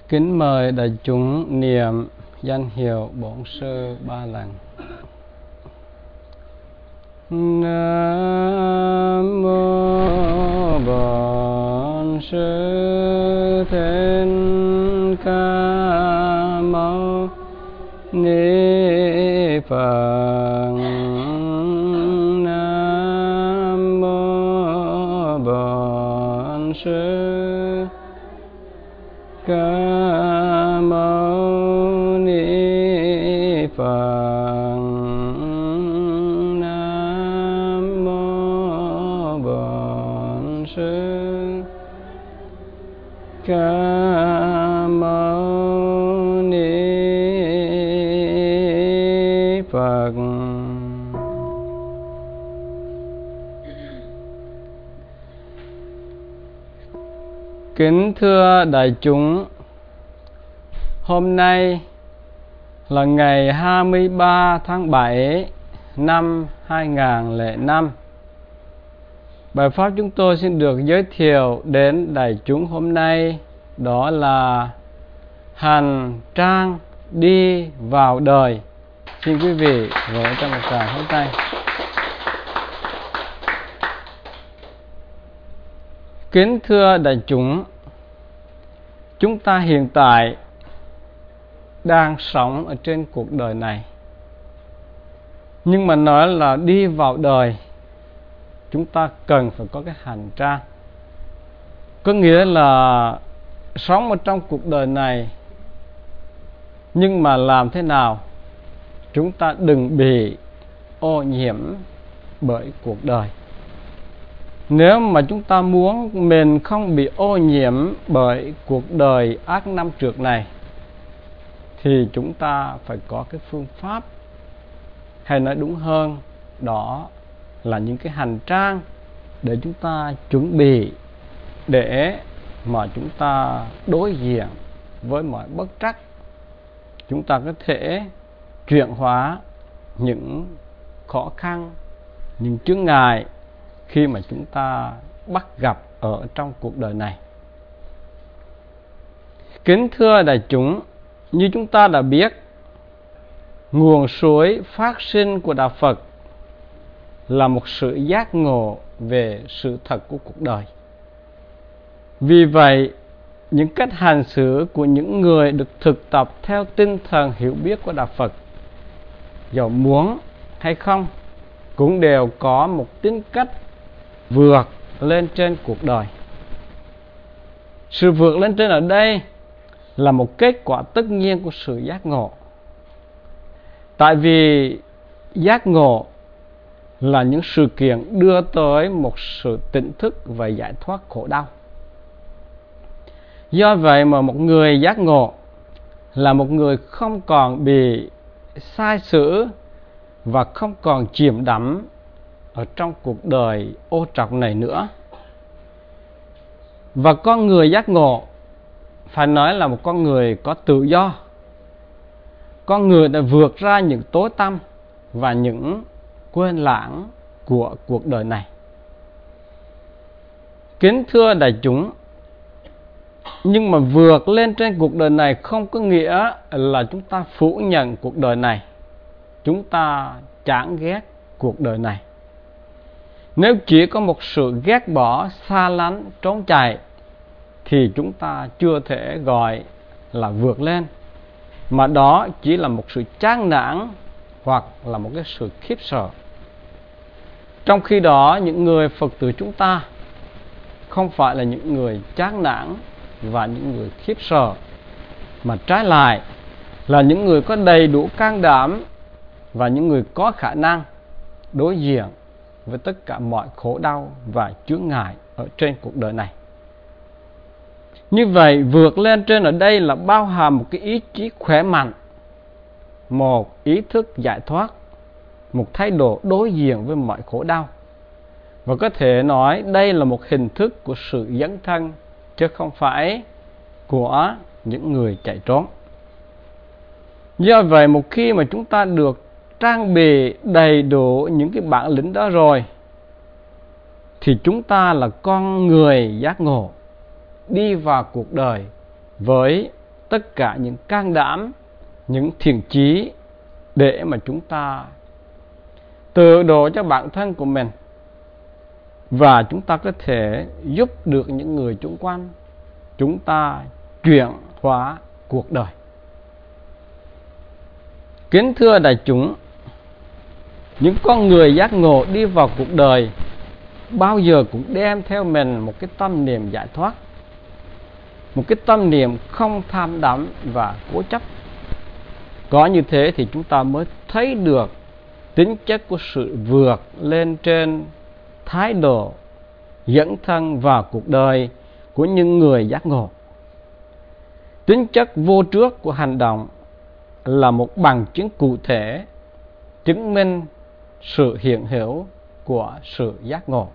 Kính mời đại chúng niệm danh hiệu Bổn Sư 3 lần. Nam mô Bổn Sư Thích Ca Mâu Ni Phật. Nam mô Bổn Sư Ca Mâu Ni Phật. Nam mô Bổn Sư Ca Mâu Ni Phật. Kính thưa đại chúng, hôm nay là ngày 23 tháng 7 năm 2005. Bài pháp chúng tôi xin được giới thiệu đến đại chúng hôm nay đó là hành trang đi vào đời. Xin quý vị vỗ cho một tràng pháo tay. Kính thưa đại chúng ta hiện tại đang sống ở trên cuộc đời này. Nhưng mà nói là đi vào đời, chúng ta cần phải có cái hành trang. Có nghĩa là sống ở trong cuộc đời này, nhưng mà làm thế nào chúng ta đừng bị ô nhiễm bởi cuộc đời. Nếu mà chúng ta muốn mình không bị ô nhiễm bởi cuộc đời ác năm trược này, thì chúng ta phải có cái phương pháp, hay nói đúng hơn, đó là những cái hành trang để chúng ta chuẩn bị để mà chúng ta đối diện với mọi bất trắc. Chúng ta có thể chuyển hóa những khó khăn, những chướng ngại khi mà chúng ta bắt gặp ở trong cuộc đời này. Kính thưa đại chúng, như chúng ta đã biết, nguồn suối phát sinh của Đạo Phật là một sự giác ngộ về sự thật của cuộc đời. Vì vậy, những cách hành xử của những người được thực tập theo tinh thần hiểu biết của Đạo Phật, dầu muốn hay không, cũng đều có một tính cách vượt lên trên cuộc đời. Sự vượt lên trên ở đây là một kết quả tất nhiên của sự giác ngộ. Tại vì giác ngộ là những sự kiện đưa tới một sự tỉnh thức và giải thoát khổ đau. Do vậy mà một người giác ngộ là một người không còn bị sai xử và không còn chìm đắm ở trong cuộc đời ô trọc này nữa. Và con người giác ngộ phải nói là một con người có tự do. Con người đã vượt ra những tối tăm và những quên lãng của cuộc đời này. Kính thưa đại chúng, nhưng mà vượt lên trên cuộc đời này không có nghĩa là chúng ta phủ nhận cuộc đời này, chúng ta chán ghét cuộc đời này. Nếu chỉ có một sự ghét bỏ, xa lánh, trốn chạy, thì chúng ta chưa thể gọi là vượt lên, mà đó chỉ là một sự chán nản hoặc là một cái sự khiếp sợ. Trong khi đó, những người Phật tử chúng ta không phải là những người chán nản và những người khiếp sợ, mà trái lại là những người có đầy đủ can đảm và những người có khả năng đối diện với tất cả mọi khổ đau và chướng ngại ở trên cuộc đời này. Như vậy, vượt lên trên ở đây là bao hàm một cái ý chí khỏe mạnh, một ý thức giải thoát, một thái độ đối diện với mọi khổ đau. Và có thể nói đây là một hình thức của sự dấn thân, chứ không phải của những người chạy trốn. Do vậy, một khi mà chúng ta được trang bị đầy đủ những cái bản lĩnh đó rồi, thì chúng ta là con người giác ngộ, đi vào cuộc đời với tất cả những can đảm, những thiện chí để mà chúng ta tự độ cho bản thân của mình, và chúng ta có thể giúp được những người xung quanh chúng ta chuyển hóa cuộc đời. Kính thưa đại chúng, những con người giác ngộ đi vào cuộc đời bao giờ cũng đem theo mình một cái tâm niệm giải thoát, một cái tâm niệm không tham đắm và cố chấp. Có như thế thì chúng ta mới thấy được tính chất của sự vượt lên trên thái độ dẫn thân vào cuộc đời của những người giác ngộ. Tính chất vô trước của hành động là một bằng chứng cụ thể chứng minh sự hiện hữu của sự giác ngộ.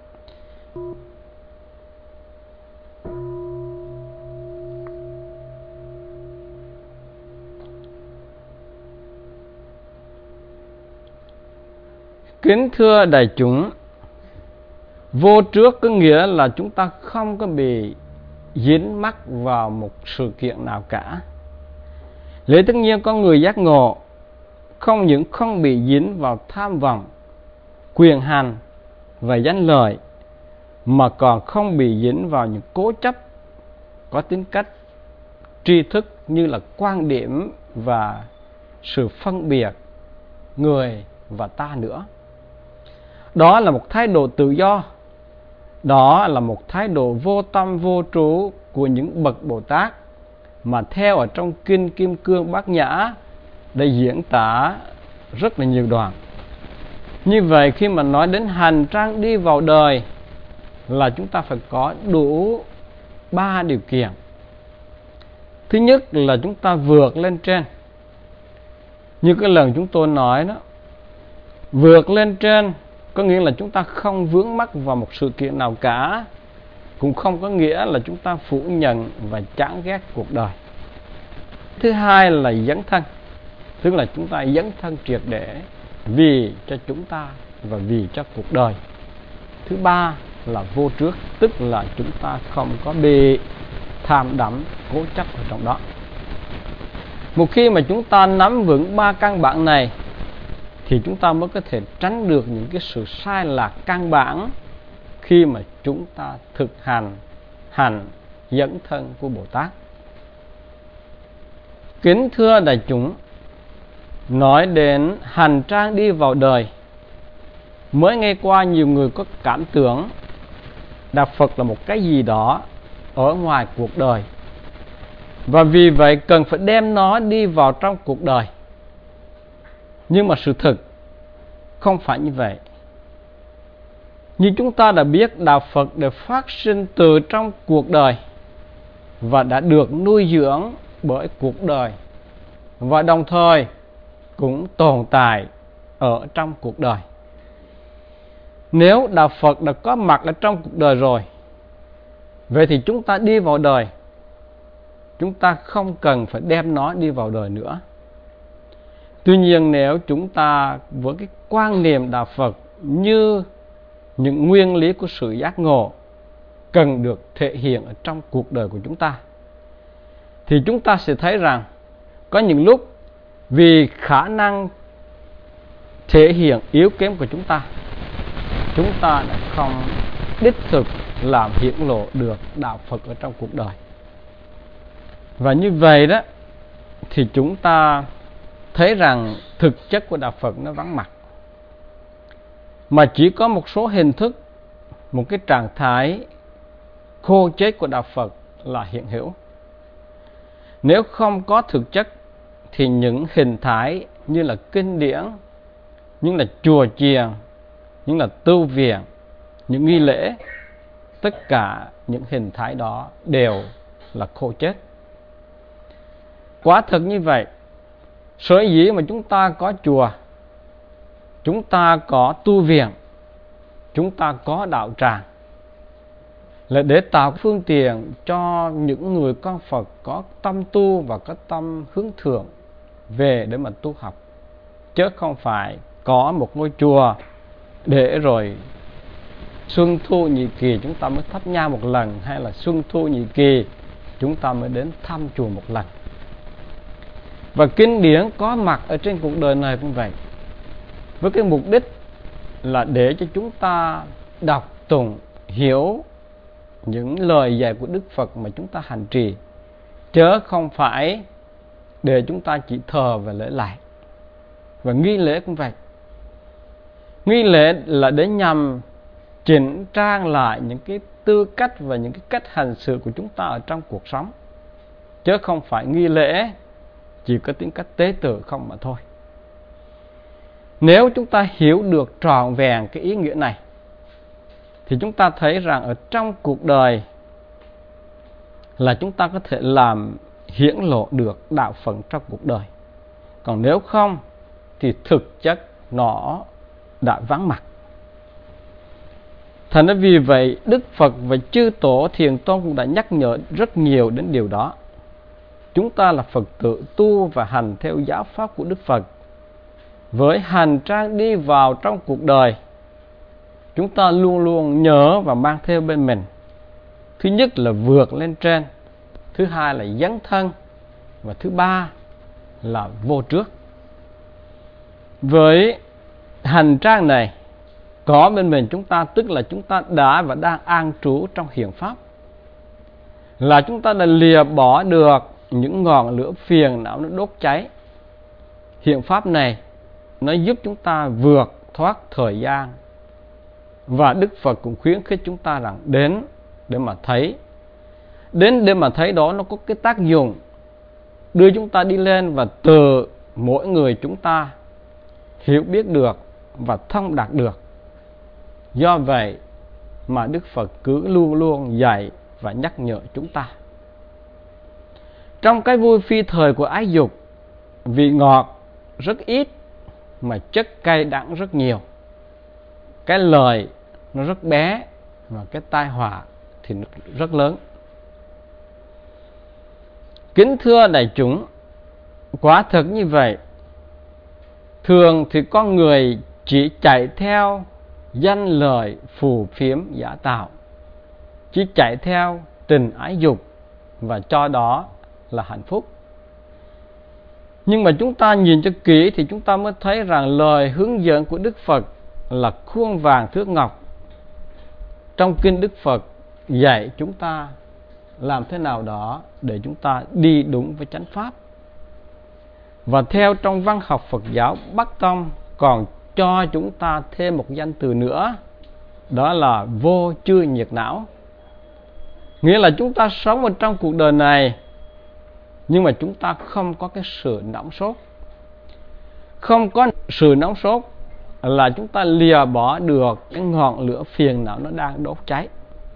Kính thưa đại chúng, vô trước có nghĩa là chúng ta không có bị dính mắc vào một sự kiện nào cả. Lẽ tất nhiên con người giác ngộ không những không bị dính vào tham vọng, quyền hành và danh lợi, mà còn không bị dính vào những cố chấp có tính cách tri thức như là quan điểm và sự phân biệt người và ta nữa. Đó là một thái độ tự do, đó là một thái độ vô tâm vô trú của những bậc Bồ Tát mà theo ở trong Kinh Kim Cương Bát Nhã đã diễn tả rất là nhiều đoạn. Như vậy khi mà nói đến hành trang đi vào đời là chúng ta phải có đủ 3 điều kiện. Thứ nhất là chúng ta vượt lên trên. Như cái lần chúng tôi nói đó, vượt lên trên có nghĩa là chúng ta không vướng mắc vào một sự kiện nào cả, cũng không có nghĩa là chúng ta phủ nhận và chán ghét cuộc đời. Thứ hai là dấn thân, tức là chúng ta dấn thân triệt để vì cho chúng ta và vì cho cuộc đời. Thứ ba là vô trước, tức là chúng ta không có bị tham đắm cố chấp ở trong đó. Một khi mà chúng ta nắm vững 3 căn bản này thì chúng ta mới có thể tránh được những cái sự sai lạc căn bản khi mà chúng ta thực hành dẫn thân của Bồ Tát. Kính thưa đại chúng, nói đến hành trang đi vào đời, mới nghe qua nhiều người có cảm tưởng Đạo Phật là một cái gì đó ở ngoài cuộc đời, và vì vậy cần phải đem nó đi vào trong cuộc đời. Nhưng mà sự thực không phải như vậy. Như chúng ta đã biết, Đạo Phật được phát sinh từ trong cuộc đời và đã được nuôi dưỡng bởi cuộc đời, và đồng thời cũng tồn tại ở trong cuộc đời. Nếu Đạo Phật đã có mặt ở trong cuộc đời rồi, vậy thì chúng ta đi vào đời, chúng ta không cần phải đem nó đi vào đời nữa. Tuy nhiên nếu chúng ta với cái quan niệm Đạo Phật như những nguyên lý của sự giác ngộ cần được thể hiện ở trong cuộc đời của chúng ta, thì chúng ta sẽ thấy rằng có những lúc vì khả năng thể hiện yếu kém của chúng ta đã không đích thực làm hiển lộ được Đạo Phật ở trong cuộc đời. Và như vậy đó thì chúng ta thấy rằng thực chất của Đạo Phật nó vắng mặt, mà chỉ có một số hình thức, một cái trạng thái khô chết của Đạo Phật là hiện hữu. Nếu không có thực chất thì những hình thái như là kinh điển, như là chùa chiền, như là tu viện, những nghi lễ, tất cả những hình thái đó đều là khô chết. Quả thực như vậy, sở dĩ mà chúng ta có chùa, chúng ta có tu viện, chúng ta có đạo tràng là để tạo phương tiện cho những người con Phật có tâm tu và có tâm hướng thượng về để mà tu học, chứ không phải có một ngôi chùa để rồi xuân thu nhị kỳ chúng ta mới thắp nhang một lần, hay là xuân thu nhị kỳ chúng ta mới đến thăm chùa một lần. Và kinh điển có mặt ở trên cuộc đời này cũng vậy, với cái mục đích là để cho chúng ta đọc tụng hiểu những lời dạy của Đức Phật mà chúng ta hành trì, chớ không phải để chúng ta chỉ thờ và lễ lại. Và nghi lễ cũng vậy. Nghi lễ là để nhằm chỉnh trang lại những cái tư cách và những cái cách hành xử của chúng ta ở trong cuộc sống, chứ không phải nghi lễ chỉ có tính cách tế tự không mà thôi. Nếu chúng ta hiểu được trọn vẹn cái ý nghĩa này, thì chúng ta thấy rằng ở trong cuộc đời là chúng ta có thể làm hiển lộ được đạo phật trong cuộc đời. Còn nếu không thì thực chất nó đã vắng mặt. Thành ra vì vậy Đức Phật và chư tổ Thiền Tôn cũng đã nhắc nhở rất nhiều đến điều đó. Chúng ta là Phật tử tu và hành theo giáo pháp của Đức Phật, với hành trang đi vào trong cuộc đời, chúng ta luôn luôn nhớ và mang theo bên mình. Thứ nhất là vượt lên trên, thứ hai là dấn thân, và thứ ba là vô trước. Với hành trang này có bên mình chúng ta, tức là chúng ta đã và đang an trú trong hiện pháp, là chúng ta đã lìa bỏ được những ngọn lửa phiền não nó đốt cháy. Hiện pháp này nó giúp chúng ta vượt thoát thời gian, và Đức Phật cũng khuyến khích chúng ta rằng đến để mà thấy. Đến để mà thấy đó nó có cái tác dụng đưa chúng ta đi lên, và từ mỗi người chúng ta hiểu biết được và thông đạt được. Do vậy mà Đức Phật cứ luôn luôn dạy và nhắc nhở chúng ta. Trong cái vui phi thời của ái dục, vị ngọt rất ít mà chất cay đắng rất nhiều. Cái lợi nó rất bé và cái tai họa thì nó rất lớn. Kính thưa đại chúng, quả thực như vậy. Thường thì con người chỉ chạy theo danh lợi phù phiếm giả tạo, chỉ chạy theo tình ái dục và cho đó là hạnh phúc. Nhưng mà chúng ta nhìn cho kỹ thì chúng ta mới thấy rằng lời hướng dẫn của Đức Phật là khuôn vàng thước ngọc. Trong kinh Đức Phật dạy chúng ta làm thế nào đó để chúng ta đi đúng với chánh pháp. Và theo trong văn học Phật giáo Bắc Tông còn cho chúng ta thêm một danh từ nữa, đó là vô chư nhiệt não. Nghĩa là chúng ta sống ở trong cuộc đời này, nhưng mà chúng ta không có cái sự nóng sốt. Không có sự nóng sốt là chúng ta lìa bỏ được cái ngọn lửa phiền não nó đang đốt cháy.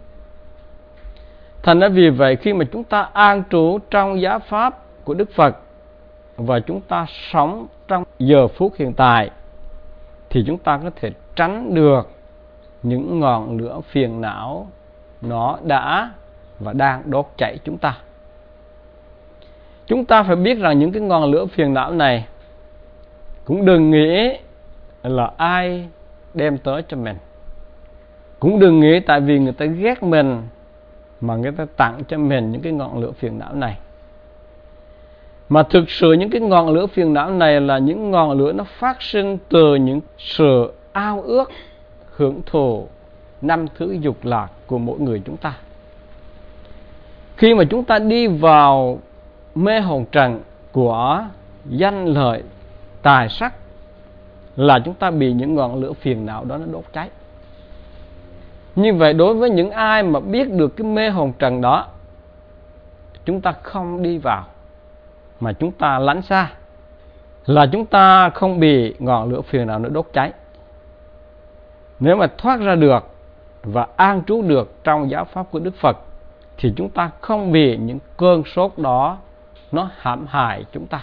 Thành ra vì vậy khi mà chúng ta an trú trong giáo pháp của Đức Phật và chúng ta sống trong giờ phút hiện tại, thì chúng ta có thể tránh được những ngọn lửa phiền não nó đã và đang đốt cháy chúng ta. Chúng ta phải biết rằng những cái ngọn lửa phiền não này cũng đừng nghĩ là ai đem tới cho mình. Cũng đừng nghĩ tại vì người ta ghét mình mà người ta tặng cho mình những cái ngọn lửa phiền não này. Mà thực sự những cái ngọn lửa phiền não này là những ngọn lửa nó phát sinh từ những sự ao ước, hưởng thụ năm thứ dục lạc của mỗi người chúng ta. Khi mà chúng ta đi vào mê hồn trần của danh lợi, tài sắc, là chúng ta bị những ngọn lửa phiền não đó nó đốt cháy. Như vậy đối với những ai mà biết được cái mê hồn trần đó, chúng ta không đi vào mà chúng ta lánh xa, là chúng ta không bị ngọn lửa phiền não nó đốt cháy. Nếu mà thoát ra được và an trú được trong giáo pháp của Đức Phật, thì chúng ta không bị những cơn sốt đó nó hãm hại chúng ta.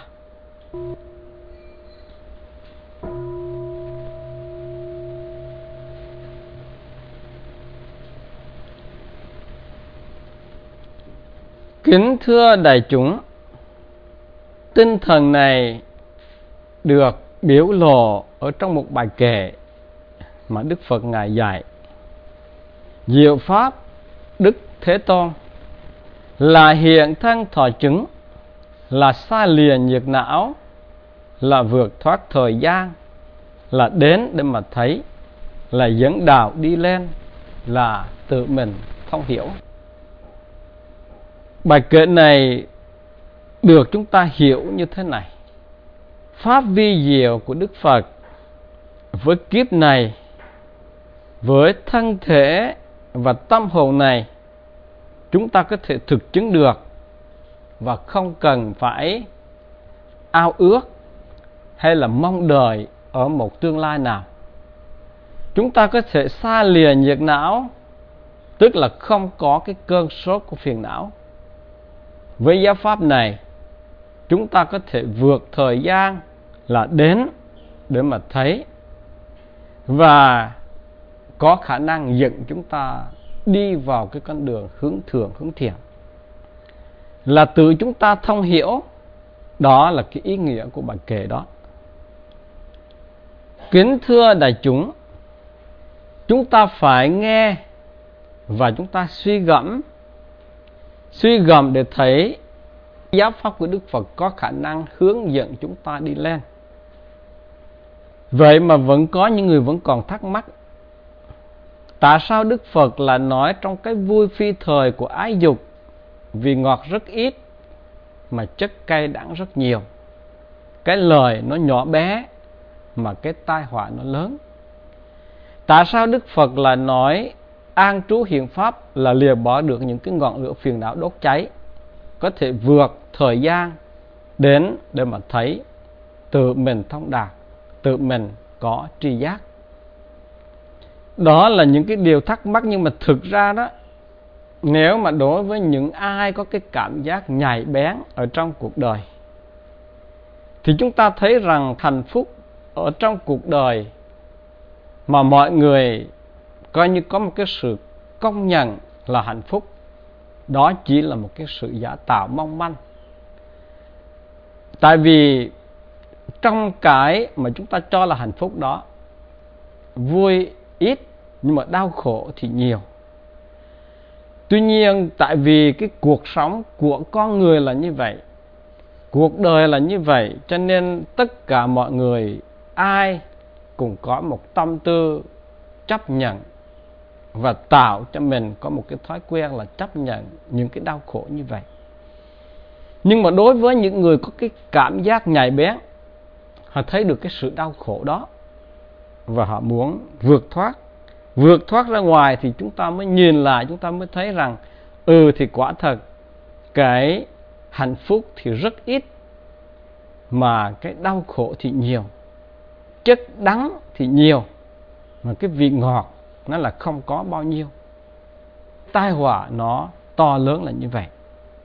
Kính thưa đại chúng, tinh thần này được biểu lộ ở trong một bài kệ mà Đức Phật Ngài dạy. Diệu Pháp Đức Thế Tôn là hiện thân thọ chứng, là xa lìa nhiệt não, là vượt thoát thời gian, là đến để mà thấy, là dẫn đạo đi lên, là tự mình thông hiểu. Bài kệ này được chúng ta hiểu như thế này: pháp vi diệu của Đức Phật với kiếp này, với thân thể và tâm hồn này, chúng ta có thể thực chứng được và không cần phải ao ước hay là mong đợi ở một tương lai nào. Chúng ta có thể xa lìa nhiệt não, tức là không có cái cơn sốt của phiền não. Với giáo pháp này, chúng ta có thể vượt thời gian, là đến để mà thấy, và có khả năng dẫn chúng ta đi vào cái con đường hướng thượng, hướng thiện, là tự chúng ta thông hiểu. Đó là cái ý nghĩa của bài kệ đó. Kính thưa đại chúng, chúng ta phải nghe và chúng ta suy gẫm để thấy giáo pháp của Đức Phật có khả năng hướng dẫn chúng ta đi lên. Vậy mà vẫn có những người vẫn còn thắc mắc, tại sao Đức Phật là nói trong cái vui phi thời của ái dục, vị ngọt rất ít mà chất cay đắng rất nhiều, cái lời nó nhỏ bé mà cái tai họa nó lớn? Tại sao Đức Phật là nói an trú hiện pháp, là lìa bỏ được những cái ngọn lửa phiền não đốt cháy, có thể vượt thời gian đến để mà thấy, tự mình thông đạt, tự mình có tri giác? Đó là những cái điều thắc mắc, nhưng mà thực ra đó, nếu mà đối với những ai có cái cảm giác nhạy bén ở trong cuộc đời, thì chúng ta thấy rằng hạnh phúc ở trong cuộc đời mà mọi người coi như có một cái sự công nhận là hạnh phúc, đó chỉ là một cái sự giả tạo mong manh. Tại vì trong cái mà chúng ta cho là hạnh phúc đó, vui ít nhưng mà đau khổ thì nhiều. Tuy nhiên, tại vì cái cuộc sống của con người là như vậy, cuộc đời là như vậy, cho nên tất cả mọi người ai cũng có một tâm tư chấp nhận và tạo cho mình có một cái thói quen là chấp nhận những cái đau khổ như vậy. Nhưng mà đối với những người có cái cảm giác nhạy bén, họ thấy được cái sự đau khổ đó và họ muốn vượt thoát ra ngoài, thì chúng ta mới nhìn lại, chúng ta mới thấy rằng thì quả thật cái hạnh phúc thì rất ít mà cái đau khổ thì nhiều, chất đắng thì nhiều mà cái vị ngọt nó là không có bao nhiêu. Tai họa nó to lớn là như vậy.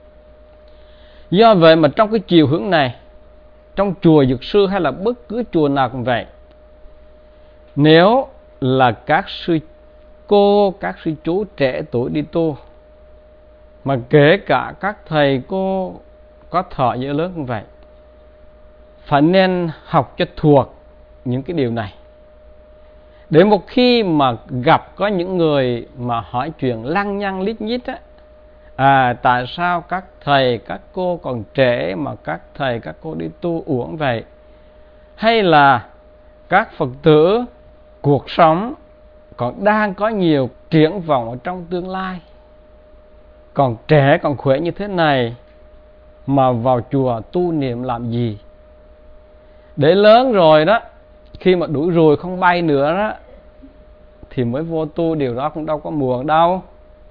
Do vậy mà trong cái chiều hướng này, trong chùa Dược Sư hay là bất cứ chùa nào cũng vậy, nếu là các sư cô, các sư chú trẻ tuổi đi tu, mà kể cả các thầy cô có thọ giới lớn cũng vậy, phải nên học cho thuộc những cái điều này, để một khi mà gặp có những người mà hỏi chuyện lăng nhăng lít nhít á, tại sao các thầy các cô còn trẻ mà các thầy các cô đi tu uổng vậy, hay là các Phật tử cuộc sống còn đang có nhiều triển vọng ở trong tương lai, còn trẻ còn khỏe như thế này mà vào chùa tu niệm làm gì? Để lớn rồi đó, khi mà đuổi ruồi không bay nữa đó, thì mới vô tu, điều đó cũng đâu có muộn đâu.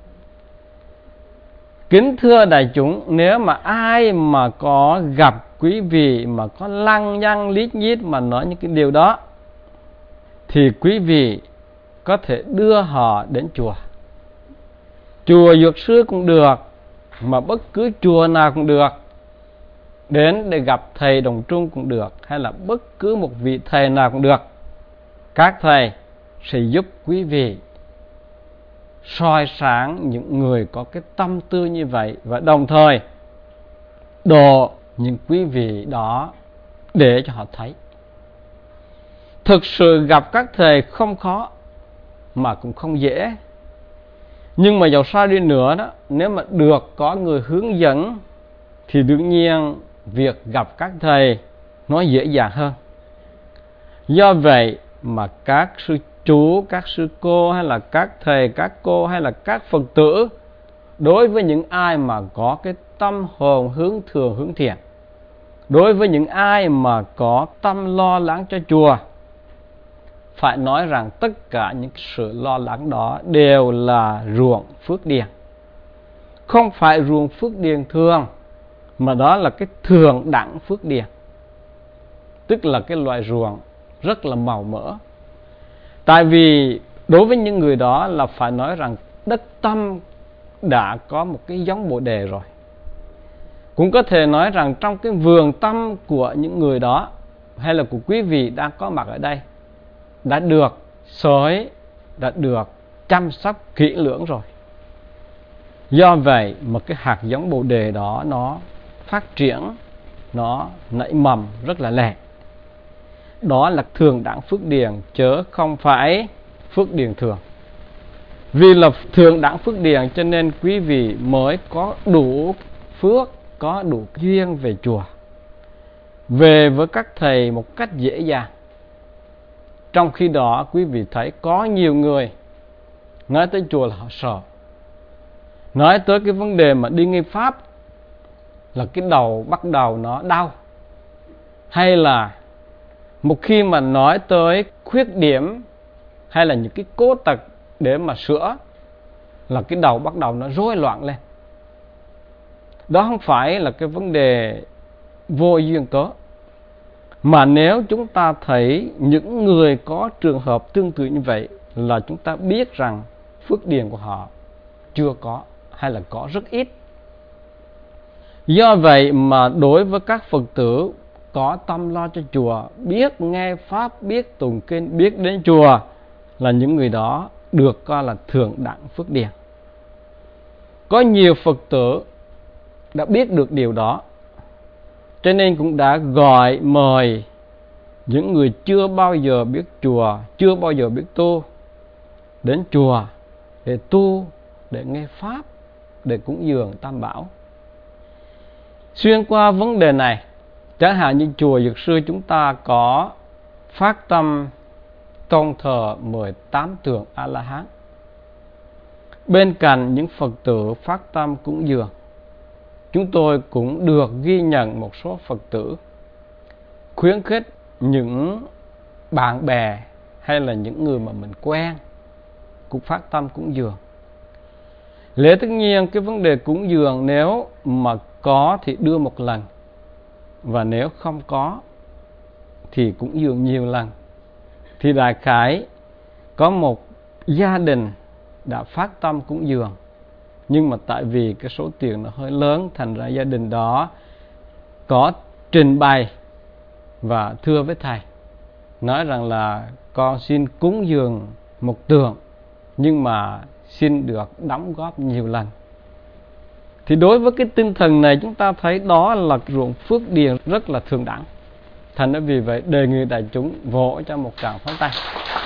Kính thưa đại chúng, nếu mà ai mà có gặp quý vị mà có lăng nhăng lít nhít mà nói những cái điều đó, thì quý vị có thể đưa họ đến chùa. Chùa Dược Sư cũng được, mà bất cứ chùa nào cũng được, đến để gặp thầy Đồng Trung cũng được, hay là bất cứ một vị thầy nào cũng được. Các thầy sẽ giúp quý vị soi sáng những người có cái tâm tư như vậy, và đồng thời độ những quý vị đó để cho họ thấy. Thực sự gặp các thầy không khó mà cũng không dễ, nhưng mà dầu sao đi nữa đó, nếu mà được có người hướng dẫn thì đương nhiên việc gặp các thầy nó dễ dàng hơn. Do vậy mà các sư chú, các sư cô hay là các thầy, các cô hay là các Phật tử, đối với những ai mà có cái tâm hồn hướng thường hướng thiện, đối với những ai mà có tâm lo lắng cho chùa, phải nói rằng tất cả những sự lo lắng đó đều là ruộng phước điền. Không phải ruộng phước điền thường, mà đó là cái thượng đẳng phước điền, tức là cái loại ruộng rất là màu mỡ. Tại vì đối với những người đó là phải nói rằng đất tâm đã có một cái giống Bồ Đề rồi. Cũng có thể nói rằng trong cái vườn tâm của những người đó, hay là của quý vị đang có mặt ở đây, đã được xới, đã được chăm sóc kỹ lưỡng rồi. Do vậy mà cái hạt giống Bồ Đề đó nó phát triển, nó nảy mầm rất là lẹ. Đó là thường đẳng phước điền, chớ không phải phước điền thường. Vì là thường đẳng phước điền cho nên quý vị mới có đủ phước, có đủ duyên về chùa, về với các thầy một cách dễ dàng. Trong khi đó quý vị thấy có nhiều người nói tới chùa là họ sợ. Nói tới cái vấn đề mà đi nghe Pháp là cái đầu bắt đầu nó đau. Hay là một khi mà nói tới khuyết điểm hay là những cái cố tật để mà sửa là cái đầu bắt đầu nó rối loạn lên. Đó không phải là cái vấn đề vô duyên cớ, mà nếu chúng ta thấy những người có trường hợp tương tự như vậy là chúng ta biết rằng phước điền của họ chưa có hay là có rất ít. Do vậy mà đối với các Phật tử có tâm lo cho chùa, biết nghe Pháp, biết tụng kinh, biết đến chùa, là những người đó được coi là thượng đẳng phước điền. Có nhiều Phật tử đã biết được điều đó, cho nên cũng đã gọi mời những người chưa bao giờ biết chùa, chưa bao giờ biết tu, đến chùa để tu, để nghe Pháp, để cúng dường Tam Bảo. Xuyên qua vấn đề này, chẳng hạn như chùa Dược Sư chúng ta có phát tâm tôn thờ 18 tượng A-la-hán. Bên cạnh những Phật tử phát tâm cúng dường, chúng tôi cũng được ghi nhận một số Phật tử khuyến khích những bạn bè hay là những người mà mình quen cũng phát tâm cúng dường. Lẽ tất nhiên cái vấn đề cúng dường nếu mà có thì đưa một lần, và nếu không có thì cũng dường nhiều lần. Thì đại khái có một gia đình đã phát tâm cúng dường, nhưng mà tại vì cái số tiền nó hơi lớn, thành ra gia đình đó có trình bày và thưa với thầy, nói rằng là con xin cúng dường một tượng, nhưng mà xin được đóng góp nhiều lần. Thì đối với cái tinh thần này, chúng ta thấy đó là ruộng phước điền rất là thượng đẳng. Thành ra vì vậy đề nghị đại chúng vỗ cho một tràng pháo tay.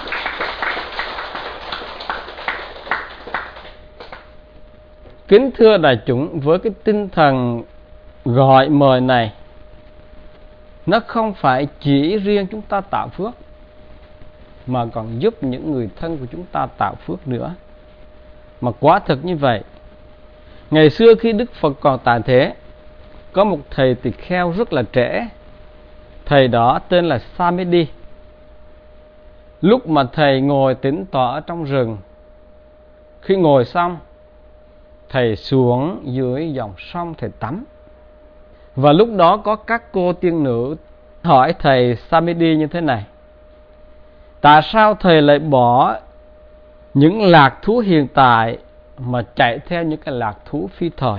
Kính thưa đại chúng, với cái tinh thần gọi mời này, nó không phải chỉ riêng chúng ta tạo phước, mà còn giúp những người thân của chúng ta tạo phước nữa. Mà quả thực như vậy, ngày xưa khi Đức Phật còn tại thế, có một thầy tỳ kheo rất là trẻ. Thầy đó tên là Samedi. Lúc mà thầy ngồi tĩnh tọa ở trong rừng, khi ngồi xong, thầy xuống dưới dòng sông thầy tắm. Và lúc đó có các cô tiên nữ hỏi thầy Samedi như thế này: tại sao thầy lại bỏ những lạc thú hiện tại mà chạy theo những cái lạc thú phi thời?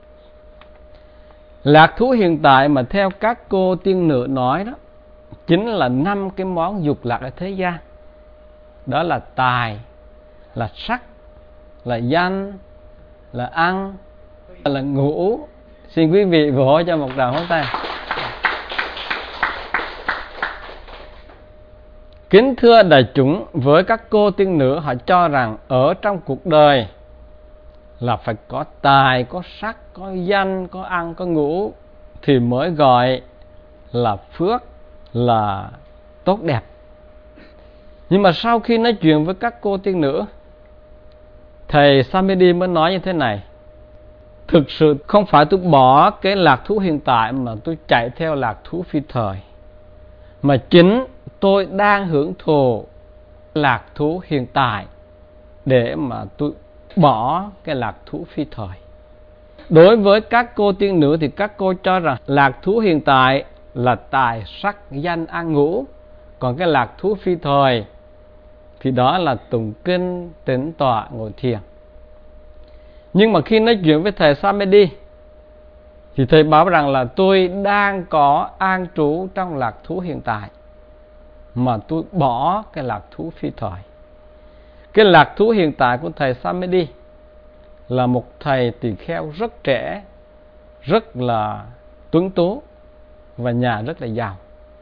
Lạc thú hiện tại mà theo các cô tiên nữ nói đó, chính là 5 cái món dục lạc ở thế gian. Đó là tài, là sắc, là danh, là ăn, là ngủ. Xin quý vị vỗ cho một tràng pháo tay. Kính thưa đại chúng, với các cô tiên nữ, họ cho rằng ở trong cuộc đời là phải có tài, có sắc, có danh, có ăn, có ngủ thì mới gọi là phước, là tốt đẹp. Nhưng mà sau khi nói chuyện với các cô tiên nữ, thầy Samedi mới nói như thế này: thực sự không phải tôi bỏ cái lạc thú hiện tại mà tôi chạy theo lạc thú phi thời, mà chính tôi đang hưởng thụ lạc thú hiện tại để mà tôi bỏ cái lạc thú phi thời. Đối với các cô tiên nữ thì các cô cho rằng lạc thú hiện tại là tài sắc danh ăn ngũ, còn cái lạc thú phi thời thì đó là tụng kinh, tĩnh tọa, ngồi thiền. Nhưng mà khi nói chuyện với thầy Samedi thì thầy bảo rằng là tôi đang có an trú trong lạc thú hiện tại mà tôi bỏ cái lạc thú phi thời. Cái lạc thú hiện tại của thầy Samedi là một thầy tỳ kheo rất trẻ, rất là tuấn tú và nhà rất là giàu.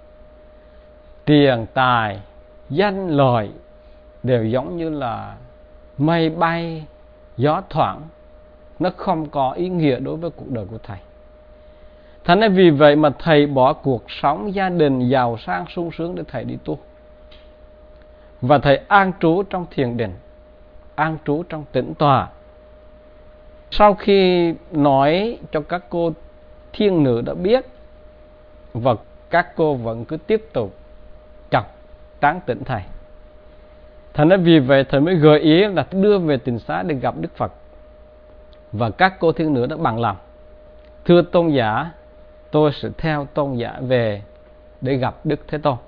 Tiền tài, danh lợi đều giống như là mây bay, gió thoảng, nó không có ý nghĩa đối với cuộc đời của thầy. Thành ra vì vậy mà thầy bỏ cuộc sống gia đình giàu sang sung sướng để thầy đi tu. Và thầy an trú trong thiền định, an trú trong tĩnh tọa. Sau khi nói cho các cô thiên nữ đã biết, và các cô vẫn cứ tiếp tục chọc tán tỉnh thầy. Thành ra vì vậy thầy mới gợi ý là đưa về Tịnh Xá để gặp Đức Phật. Và các cô thiên nữ đã bằng lòng: thưa tôn giả, tôi sẽ theo tôn giả về để gặp Đức Thế Tôn.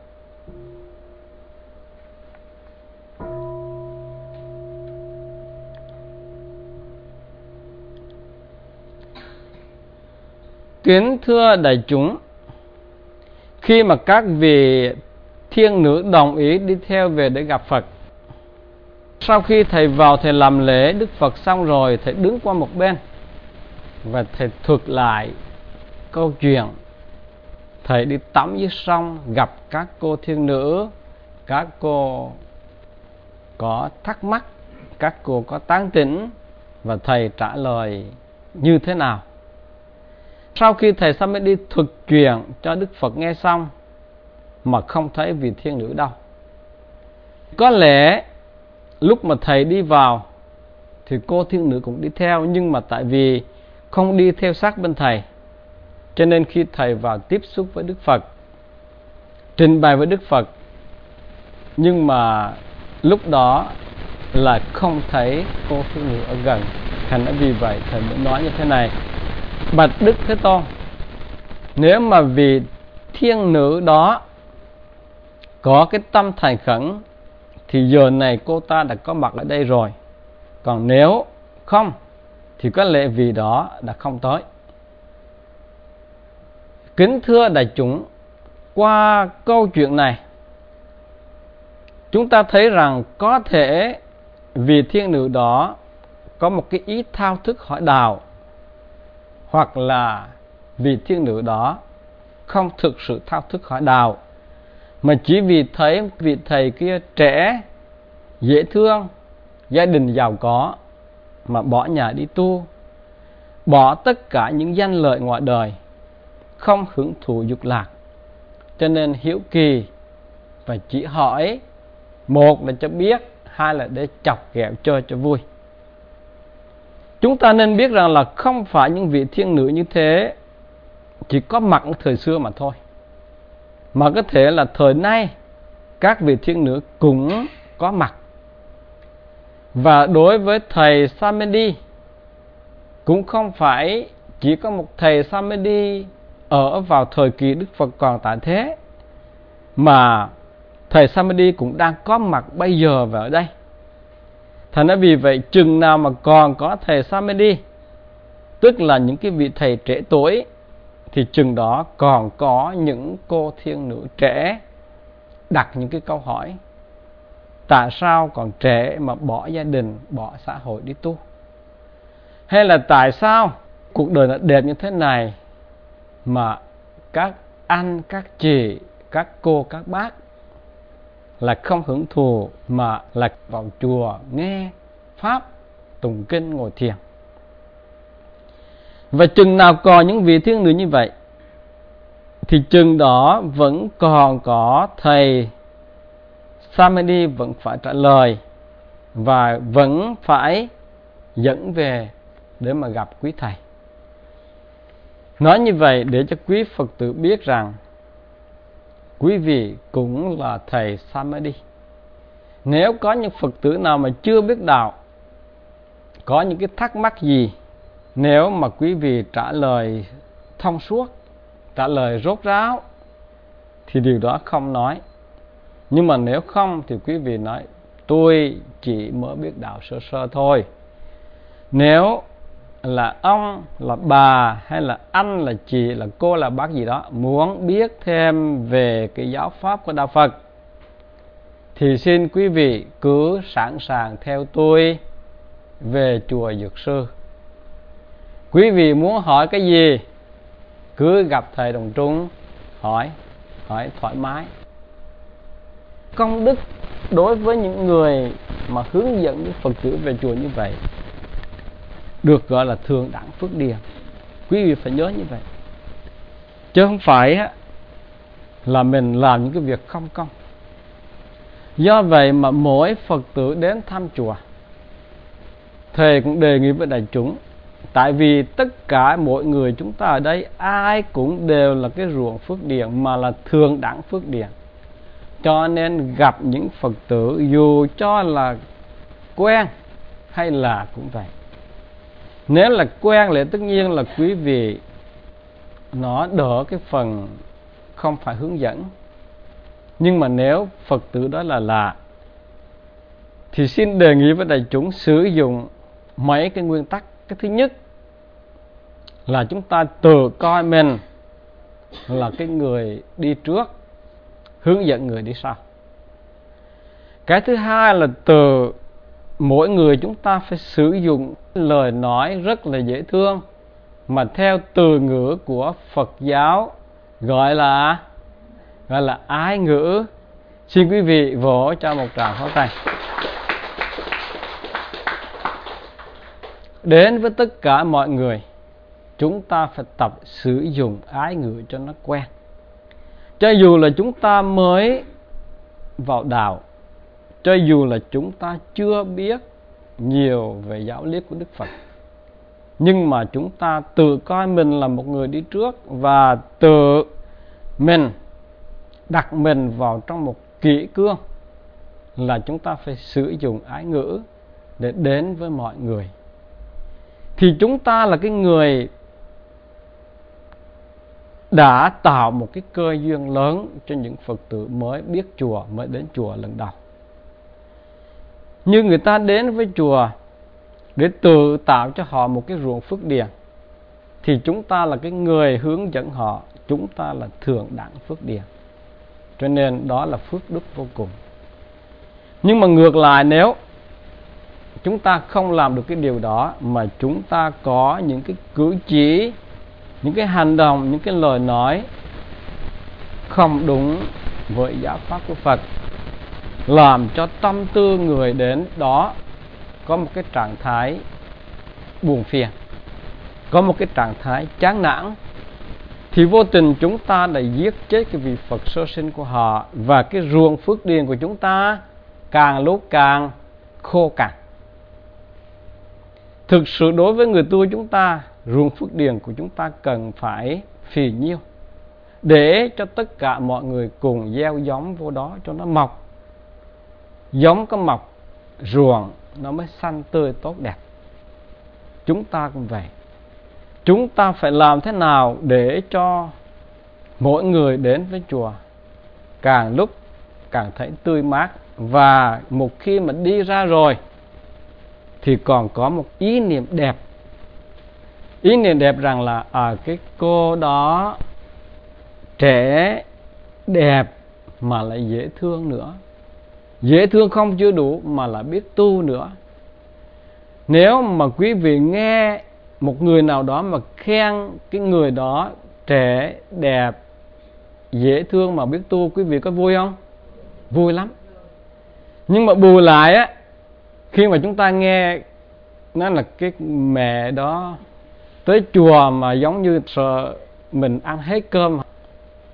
Kính thưa đại chúng, khi mà các vị thiên nữ đồng ý đi theo về để gặp Phật, sau khi thầy vào thầy làm lễ Đức Phật xong rồi, thầy đứng qua một bên và thầy thuật lại câu chuyện thầy đi tắm dưới sông gặp các cô thiên nữ. Các cô có thắc mắc, các cô có tán tỉnh, và thầy trả lời như thế nào. Sau khi thầy Samedi thuật chuyện cho Đức Phật nghe xong mà không thấy vị thiên nữ đâu. Có lẽ lúc mà thầy đi vào thì cô thiên nữ cũng đi theo, nhưng mà tại vì không đi theo sát bên thầy, cho nên khi thầy vào tiếp xúc với Đức Phật, trình bày với Đức Phật, nhưng mà lúc đó là không thấy cô thiên nữ ở gần. Thành ra vì vậy thầy mới nói như thế này: bạch Đức Thế Tôn, nếu mà vị thiên nữ đó có cái tâm thành khẩn thì giờ này cô ta đã có mặt ở đây rồi. Còn nếu không thì có lẽ vị đó đã không tới. Kính thưa đại chúng, qua câu chuyện này chúng ta thấy rằng có thể vị thiên nữ đó có một cái ý thao thức hỏi đạo, hoặc là vị thiên nữ đó không thực sự thao thức hỏi đạo, mà chỉ vì thấy vị thầy kia trẻ, dễ thương, gia đình giàu có mà bỏ nhà đi tu, bỏ tất cả những danh lợi ngoài đời, không hưởng thụ dục lạc, cho nên hiếu kỳ và chỉ hỏi, một là cho biết, hai là để chọc ghẹo chơi cho vui. Chúng ta nên biết rằng là không phải những vị thiên nữ như thế chỉ có mặt ở thời xưa mà thôi, mà có thể là thời nay các vị thiên nữ cũng có mặt. Và đối với thầy Samedi cũng không phải chỉ có một thầy Samedi ở vào thời kỳ Đức Phật còn tại thế, mà thầy Samedi cũng đang có mặt bây giờ và ở đây. Thành ra vì vậy chừng nào mà còn có thầy Samedi, tức là những cái vị thầy trẻ tuổi, thì chừng đó còn có những cô thiên nữ trẻ đặt những cái câu hỏi: tại sao còn trẻ mà bỏ gia đình, bỏ xã hội đi tu? Hay là tại sao cuộc đời nó đẹp như thế này mà các anh, các chị, các cô, các bác là không hưởng thụ, mà là vào chùa nghe Pháp, tụng kinh, ngồi thiền? Và chừng nào còn những vị thiên nữ như vậy thì chừng đó vẫn còn có thầy Samedi vẫn phải trả lời và vẫn phải dẫn về để mà gặp quý thầy. Nói như vậy để cho quý Phật tử biết rằng quý vị cũng là thầy Samedi. Nếu có những Phật tử nào mà chưa biết đạo, có những cái thắc mắc gì, nếu mà quý vị trả lời thông suốt, trả lời rốt ráo thì điều đó không nói. Nhưng mà nếu không thì quý vị nói tôi chỉ mới biết đạo sơ sơ thôi. Nếu là ông, là bà, hay là anh, là chị, là cô, là bác gì đó muốn biết thêm về cái giáo pháp của Đạo Phật thì xin quý vị cứ sẵn sàng theo tôi về chùa Dược Sư. Quý vị muốn hỏi cái gì cứ gặp thầy Đồng Trung hỏi thoải mái. Công đức đối với những người mà hướng dẫn những Phật tử về chùa như vậy được gọi là thường đẳng phước điền. Quý vị phải nhớ như vậy, chứ không phải là mình làm những cái việc không công. Do vậy mà mỗi Phật tử đến thăm chùa, thầy cũng đề nghị với đại chúng, tại vì tất cả mọi người chúng ta ở đây ai cũng đều là cái ruộng phước điền mà là thường đẳng phước điền. Cho nên gặp những Phật tử dù cho là quen hay là cũng vậy. Nếu là quen thì tất nhiên là quý vị nó đỡ cái phần không phải hướng dẫn. Nhưng mà nếu Phật tử đó là lạ thì xin đề nghị với đại chúng sử dụng mấy cái nguyên tắc. Cái thứ nhất là chúng ta tự coi mình là cái người đi trước, hướng dẫn người đi sau. Cái thứ hai là từ mỗi người chúng ta phải sử dụng lời nói rất là dễ thương mà theo từ ngữ của Phật giáo gọi là ái ngữ. Xin quý vị vỗ cho một tràng pháo tay. Đến với tất cả mọi người, chúng ta phải tập sử dụng ái ngữ cho nó quen. Cho dù là chúng ta mới vào đạo, cho dù là chúng ta chưa biết nhiều về giáo lý của Đức Phật, nhưng mà chúng ta tự coi mình là một người đi trước và tự mình đặt mình vào trong một kỷ cương là chúng ta phải sử dụng ái ngữ để đến với mọi người. Thì chúng ta là cái người đã tạo một cái cơ duyên lớn cho những Phật tử mới biết chùa, mới đến chùa lần đầu. Như người ta đến với chùa để tự tạo cho họ một cái ruộng phước điền, thì chúng ta là cái người hướng dẫn họ, chúng ta là thượng đẳng phước điền. Cho nên đó là phước đức vô cùng. Nhưng mà ngược lại, nếu chúng ta không làm được cái điều đó mà chúng ta có những cái cử chỉ, những cái hành động, những cái lời nói không đúng với giáo pháp của Phật, làm cho tâm tư người đến đó có một cái trạng thái buồn phiền, có một cái trạng thái chán nản, thì vô tình chúng ta đã giết chết cái vị Phật sơ sinh của họ, và cái ruộng phước điền của chúng ta càng lúc càng khô cằn. Thực sự đối với người tu chúng ta, ruộng phước điền của chúng ta cần phải phì nhiêu để cho tất cả mọi người cùng gieo giống vô đó cho nó mọc. Giống có mọc, ruộng nó mới xanh tươi tốt đẹp. Chúng ta cũng vậy. Chúng ta phải làm thế nào để cho mỗi người đến với chùa càng lúc càng thấy tươi mát, và một khi mà đi ra rồi thì còn có một ý niệm đẹp. Ý niệm đẹp rằng là cái cô đó trẻ đẹp mà lại dễ thương nữa. Dễ thương không chưa đủ mà là biết tu nữa. Nếu mà quý vị nghe một người nào đó mà khen cái người đó trẻ đẹp dễ thương mà biết tu, quý vị có vui không? Vui lắm. Nhưng mà bù lại á, khi mà chúng ta nghe nó là cái mẹ đó tới chùa mà giống như sợ mình ăn hết cơm,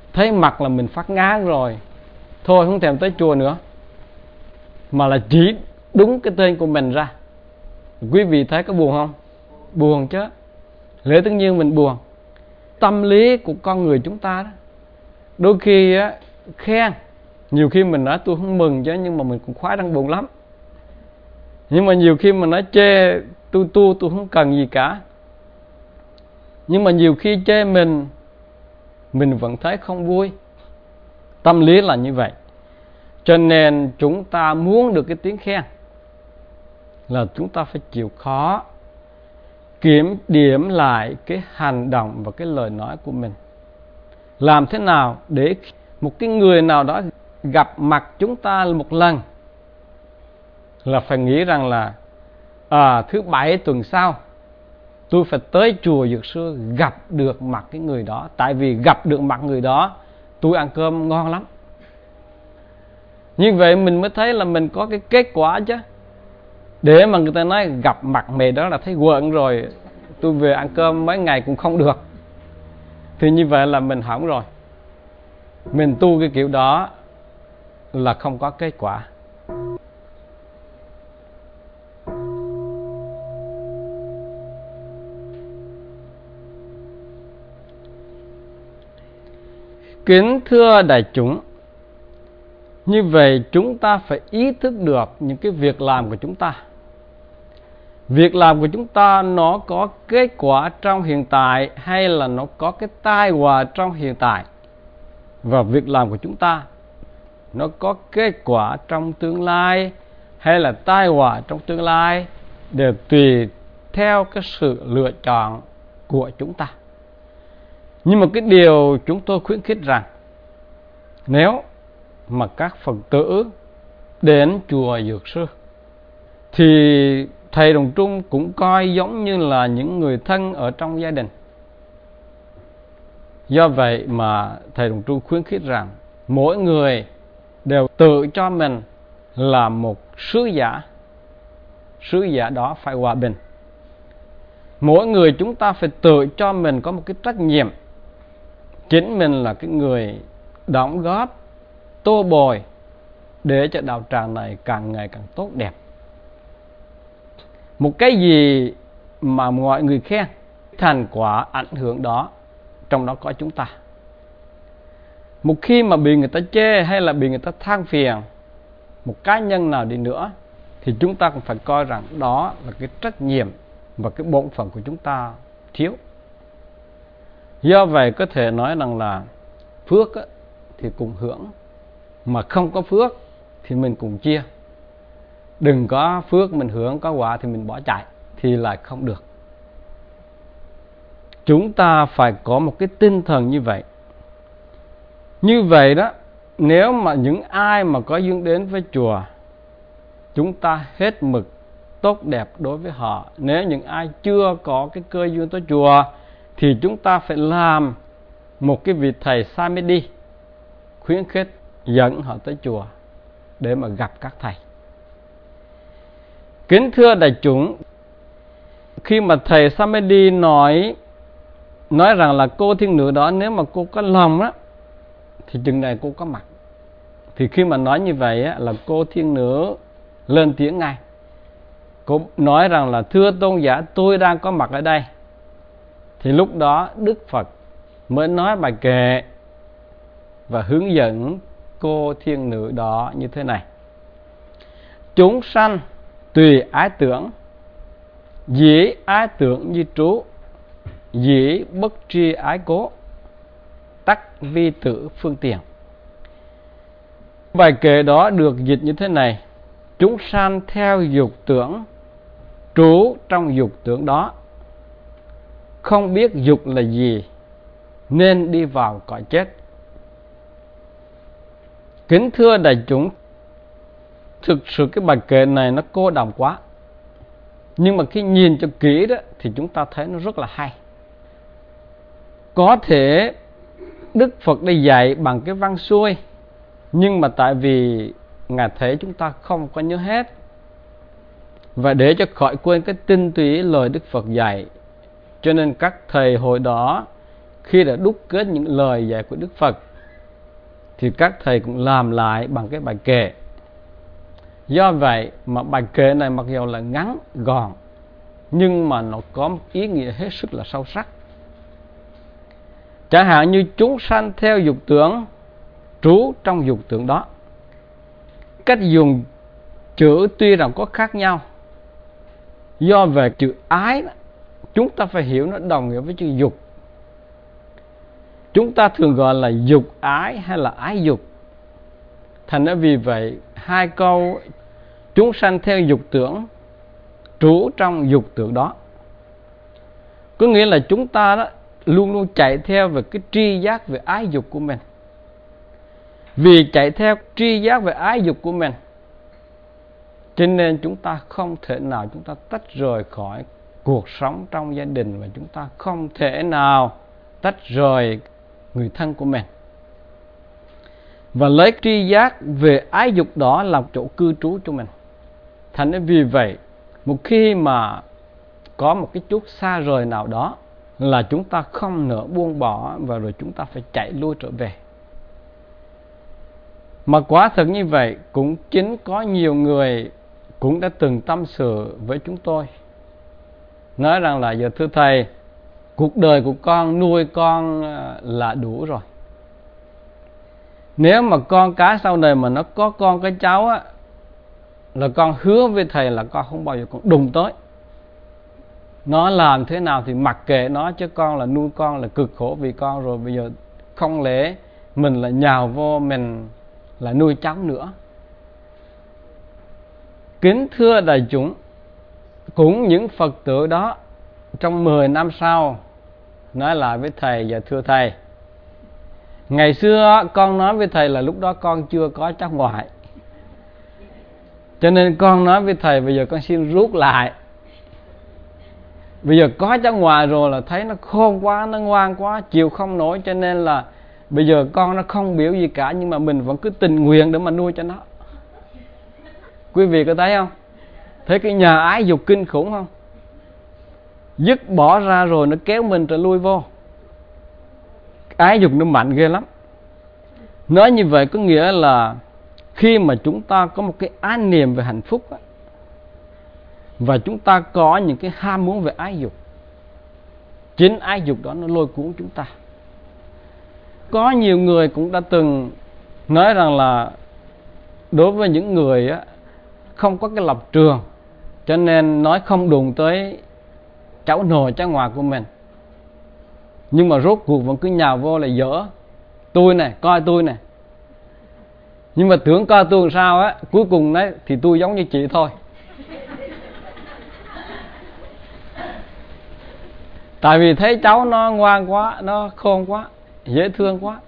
thấy mặt là mình phát ngán rồi, thôi không thèm tới chùa nữa, mà là chỉ đúng cái tên của mình ra. Quý vị thấy có buồn không? Buồn chứ. Lẽ tất nhiên mình buồn. Tâm lý của con người chúng ta đó, đôi khi á, khen, nhiều khi mình nói tôi không mừng chứ, nhưng mà mình cũng khoái đang buồn lắm. Nhưng mà nhiều khi mình nói chê tôi không cần gì cả, nhưng mà nhiều khi chê mình vẫn thấy không vui. Tâm lý là như vậy. Cho nên chúng ta muốn được cái tiếng khen là chúng ta phải chịu khó kiểm điểm lại cái hành động và cái lời nói của mình. Làm thế nào để một cái người nào đó gặp mặt chúng ta một lần là phải nghĩ rằng là thứ Bảy tuần sau tôi phải tới chùa Dược Sư gặp được mặt cái người đó. Tại vì gặp được mặt người đó tôi ăn cơm ngon lắm. Như vậy mình mới thấy là mình có cái kết quả chứ. Để mà người ta nói gặp mặt mày đó là thấy quợn rồi, tôi về ăn cơm mấy ngày cũng không được, thì như vậy là mình hỏng rồi. Mình tu cái kiểu đó là không có kết quả. Kính thưa đại chúng, như vậy chúng ta phải ý thức được những cái việc làm của chúng ta. Việc làm của chúng ta nó có kết quả trong hiện tại hay là nó có cái tai họa trong hiện tại. Và việc làm của chúng ta nó có kết quả trong tương lai hay là tai họa trong tương lai đều tùy theo cái sự lựa chọn của chúng ta. Nhưng mà cái điều chúng tôi khuyến khích rằng, nếu mà các Phật tử đến chùa Dược Sư thì thầy Đồng Trung cũng coi giống như là những người thân ở trong gia đình. Do vậy mà thầy Đồng Trung khuyến khích rằng mỗi người đều tự cho mình là một sứ giả. Sứ giả đó phải hòa bình. Mỗi người chúng ta phải tự cho mình có một cái trách nhiệm. Chính mình là cái người đóng góp, tô bồi để cho đạo tràng này càng ngày càng tốt đẹp. Một cái gì mà mọi người khen, thành quả ảnh hưởng đó, trong đó có chúng ta. Một khi mà bị người ta chê hay là bị người ta than phiền một cá nhân nào đi nữa, thì chúng ta cũng phải coi rằng đó là cái trách nhiệm và cái bổn phận của chúng ta thiếu. Do vậy có thể nói rằng là phước thì cùng hưởng, mà không có phước thì mình cùng chia. Đừng có phước mình hưởng, có quả thì mình bỏ chạy, thì lại không được. Chúng ta phải có một cái tinh thần như vậy. Như vậy đó, nếu mà những ai mà có duyên đến với chùa, chúng ta hết mực tốt đẹp đối với họ. Nếu những ai chưa có cái cơ duyên tới chùa, thì chúng ta phải làm một cái vị thầy Samedi, khuyến khích dẫn họ tới chùa để mà gặp các thầy. Kính thưa đại chúng, khi mà thầy Samedi nói rằng là cô thiên nữ đó, nếu mà cô có lòng á thì chừng này cô có mặt. Thì khi mà nói như vậy á, là cô thiên nữ lên tiếng ngay. Cô nói rằng là thưa tôn giả, tôi đang có mặt ở đây. Thì lúc đó Đức Phật mới nói bài kệ và hướng dẫn cô thiên nữ đó như thế này: chúng sanh tùy ái tưởng, dĩ ái tưởng như trú, dĩ bất tri ái cố, tắc vi tử phương tiện. Bài kệ đó được dịch như thế này: chúng sanh theo dục tưởng, trú trong dục tưởng đó, không biết dục là gì nên đi vào cõi chết. Kính thưa đại chúng, thực sự cái bài kệ này nó cô đọng quá. Nhưng mà khi nhìn cho kỹ đó thì chúng ta thấy nó rất là hay. Có thể Đức Phật đã dạy bằng cái văn xuôi, nhưng mà tại vì Ngài thấy chúng ta không có nhớ hết, và để cho khỏi quên cái tinh túy lời Đức Phật dạy, cho nên các thầy hồi đó khi đã đúc kết những lời dạy của Đức Phật thì các thầy cũng làm lại bằng cái bài kệ. Do vậy mà bài kệ này mặc dù là ngắn gọn, nhưng mà nó có một ý nghĩa hết sức là sâu sắc. Chẳng hạn như chúng sanh theo dục tưởng, trú trong dục tưởng đó. Cách dùng chữ tuy rằng có khác nhau, do về chữ ái đó, chúng ta phải hiểu nó đồng nghĩa với chữ dục. Chúng ta thường gọi là dục ái hay là ái dục. Thành ra vì vậy hai câu chúng sanh theo dục tưởng, trú trong dục tưởng đó, có nghĩa là chúng ta đó luôn luôn chạy theo về cái tri giác về ái dục của mình. Vì chạy theo tri giác về ái dục của mình, cho nên chúng ta không thể nào chúng ta tách rời khỏi cuộc sống trong gia đình, và chúng ta không thể nào tách rời người thân của mình. Và lấy tri giác về ái dục đó làm chỗ cư trú cho mình. Thành ra vì vậy, một khi mà có một cái chút xa rời nào đó là chúng ta không nỡ buông bỏ, và rồi chúng ta phải chạy lui trở về. Mà quả thật như vậy, cũng chính có nhiều người cũng đã từng tâm sự với chúng tôi, nói rằng là giờ thưa thầy, cuộc đời của con nuôi con là đủ rồi. Nếu mà con cái sau này mà nó có con cái cháu á, là con hứa với thầy là con không bao giờ con đụng tới. Nó làm thế nào thì mặc kệ nó, chứ con là nuôi con là cực khổ vì con rồi. Bây giờ không lẽ mình là nhào vô mình là nuôi cháu nữa. Kính thưa đại chúng, cũng những Phật tử đó trong 10 năm sau nói lại với thầy: dạ thưa thầy, ngày xưa con nói với thầy là lúc đó con chưa có cháu ngoại, cho nên con nói với thầy bây giờ con xin rút lại. Bây giờ có cháu ngoại rồi là thấy nó khôn quá, nó ngoan quá, chịu không nổi, cho nên là bây giờ con nó không biểu gì cả, nhưng mà mình vẫn cứ tình nguyện để mà nuôi cho nó. Quý vị có thấy không? Thấy cái nhà ái dục kinh khủng không? Dứt bỏ ra rồi nó kéo mình trở lui vô. Ái dục nó mạnh ghê lắm. Nói như vậy có nghĩa là khi mà chúng ta có một cái ái niệm về hạnh phúc á, và chúng ta có những cái ham muốn về ái dục, chính ái dục đó nó lôi cuốn chúng ta. Có nhiều người cũng đã từng nói rằng là đối với những người á, không có cái lập trường, cho nên nói không đụng tới cháu nội cháu ngoại của mình, nhưng mà rốt cuộc vẫn cứ nhào vô là dở tôi này, coi tôi này. Nhưng mà tưởng coi tôi làm sao á, cuối cùng đấy thì tôi giống như chị thôi. Tại vì thấy cháu nó ngoan quá, nó khôn quá, dễ thương quá.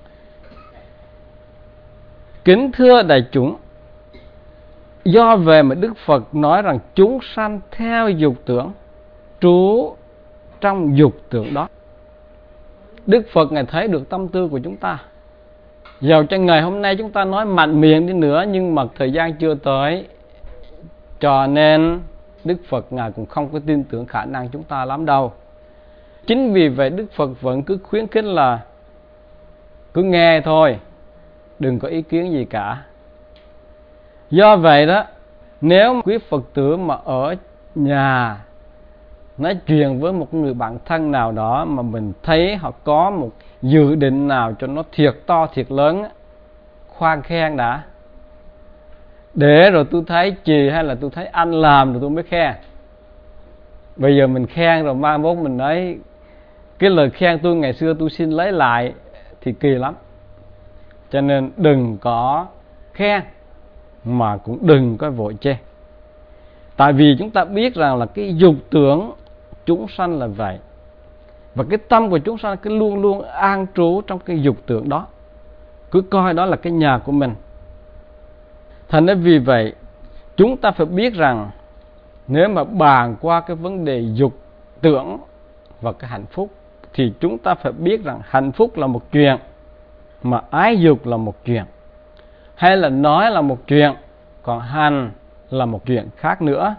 Kính thưa đại chúng, do về mà Đức Phật nói rằng chúng sanh theo dục tưởng, trú trong dục tưởng đó. Đức Phật Ngài thấy được tâm tư của chúng ta. Dầu cho ngày hôm nay chúng ta nói mạnh miệng đi nữa, nhưng mà thời gian chưa tới, cho nên Đức Phật Ngài cũng không có tin tưởng khả năng chúng ta lắm đâu. Chính vì vậy Đức Phật vẫn cứ khuyến khích là cứ nghe thôi, đừng có ý kiến gì cả. Do vậy đó, nếu quý Phật tử mà ở nhà nói chuyện với một người bạn thân nào đó mà mình thấy họ có một dự định nào cho nó thiệt to thiệt lớn, khoan khen đã. Để rồi tôi thấy chị hay là tôi thấy anh làm rồi tôi mới khen. Bây giờ mình khen rồi mai mốt mình nói cái lời khen tôi ngày xưa tôi xin lấy lại thì kỳ lắm. Cho nên đừng có khen, mà cũng đừng có vội chê. Tại vì chúng ta biết rằng là cái dục tưởng chúng sanh là vậy, và cái tâm của chúng sanh cứ luôn luôn an trú trong cái dục tưởng đó, cứ coi đó là cái nhà của mình. Thành ra vì vậy chúng ta phải biết rằng nếu mà bàn qua cái vấn đề dục tưởng và cái hạnh phúc, thì chúng ta phải biết rằng hạnh phúc là một chuyện, mà ái dục là một chuyện, hay là nói là một chuyện, còn hành là một chuyện khác nữa.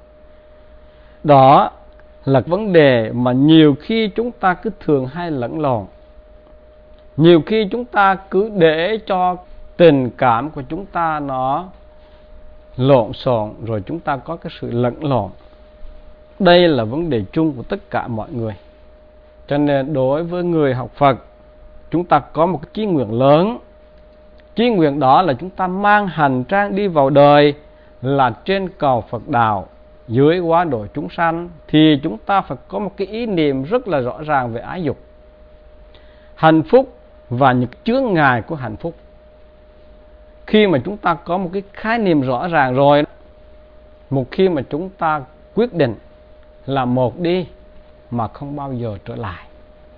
Đó là vấn đề mà nhiều khi chúng ta cứ thường hay lẫn lộn. Nhiều khi chúng ta cứ để cho tình cảm của chúng ta nó lộn xộn, rồi chúng ta có cái sự lẫn lộn. Đây là vấn đề chung của tất cả mọi người. Cho nên đối với người học Phật, chúng ta có một cái chí nguyện lớn. Chí nguyện đó là chúng ta mang hành trang đi vào đời là trên cầu Phật đạo, dưới hóa độ chúng sanh, thì chúng ta phải có một cái ý niệm rất là rõ ràng về ái dục, hạnh phúc và những chướng ngại của hạnh phúc. Khi mà chúng ta có một cái khái niệm rõ ràng rồi, một khi mà chúng ta quyết định là một đi mà không bao giờ trở lại.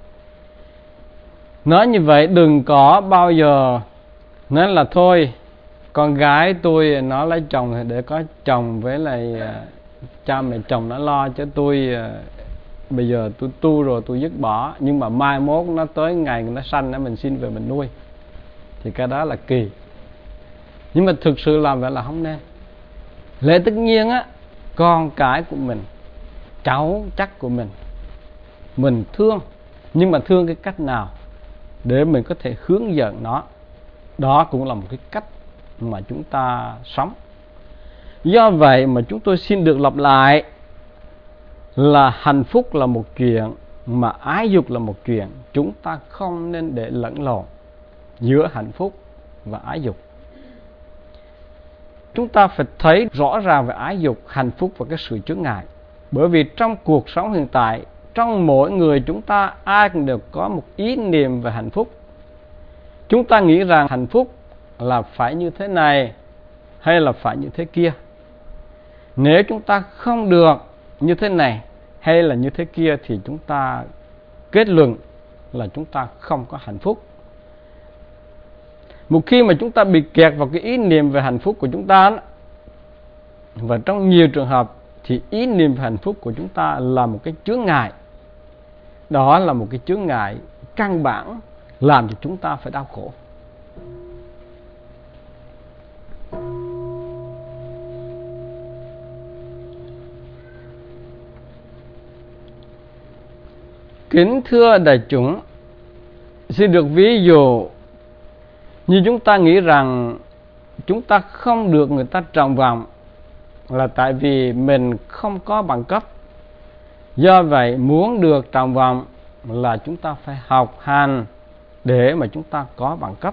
Nói như vậy đừng có bao giờ nói là thôi, con gái tôi nó lấy chồng để có chồng với lại cha mẹ chồng nó lo, chứ tôi bây giờ tôi tu rồi tôi dứt bỏ, nhưng mà mai mốt nó tới ngày nó sanh nó mình xin về mình nuôi, thì cái đó là kỳ. Nhưng mà thực sự làm vậy là không nên. Lẽ tất nhiên á, con cái của mình, cháu chắc của mình thương, nhưng mà thương cái cách nào để mình có thể hướng dẫn nó. Đó cũng là một cái cách mà chúng ta sống. Do vậy mà chúng tôi xin được lặp lại là hạnh phúc là một chuyện, mà ái dục là một chuyện. Chúng ta không nên để lẫn lộn giữa hạnh phúc và ái dục. Chúng ta phải thấy rõ ràng về ái dục, hạnh phúc và cái sự chướng ngại. Bởi vì trong cuộc sống hiện tại, trong mỗi người chúng ta ai cũng đều có một ý niệm về hạnh phúc. Chúng ta nghĩ rằng hạnh phúc là phải như thế này hay là phải như thế kia. Nếu chúng ta không được như thế này hay là như thế kia thì chúng ta kết luận là chúng ta không có hạnh phúc. Một khi mà chúng ta bị kẹt vào cái ý niệm về hạnh phúc của chúng ta, và trong nhiều trường hợp thì ý niệm về hạnh phúc của chúng ta là một cái chướng ngại. Đó là một cái chướng ngại căn bản làm cho chúng ta phải đau khổ. Kính thưa đại chúng, xin được ví dụ như chúng ta nghĩ rằng chúng ta không được người ta trọng vọng là tại vì mình không có bằng cấp. Do vậy muốn được trọng vọng là chúng ta phải học hành để mà chúng ta có bằng cấp.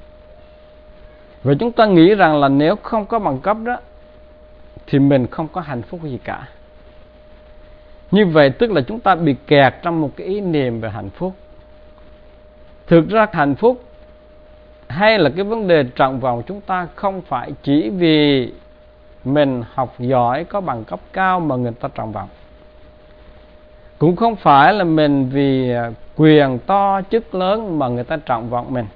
Và chúng ta nghĩ rằng là nếu không có bằng cấp đó thì mình không có hạnh phúc gì cả. Như vậy tức là chúng ta bị kẹt trong một cái ý niệm về hạnh phúc. Thực ra hạnh phúc hay là cái vấn đề trọng vọng chúng ta không phải chỉ vì mình học giỏi có bằng cấp cao mà người ta trọng vọng. Cũng không phải là mình vì quyền to chức lớn mà người ta trọng vọng mình.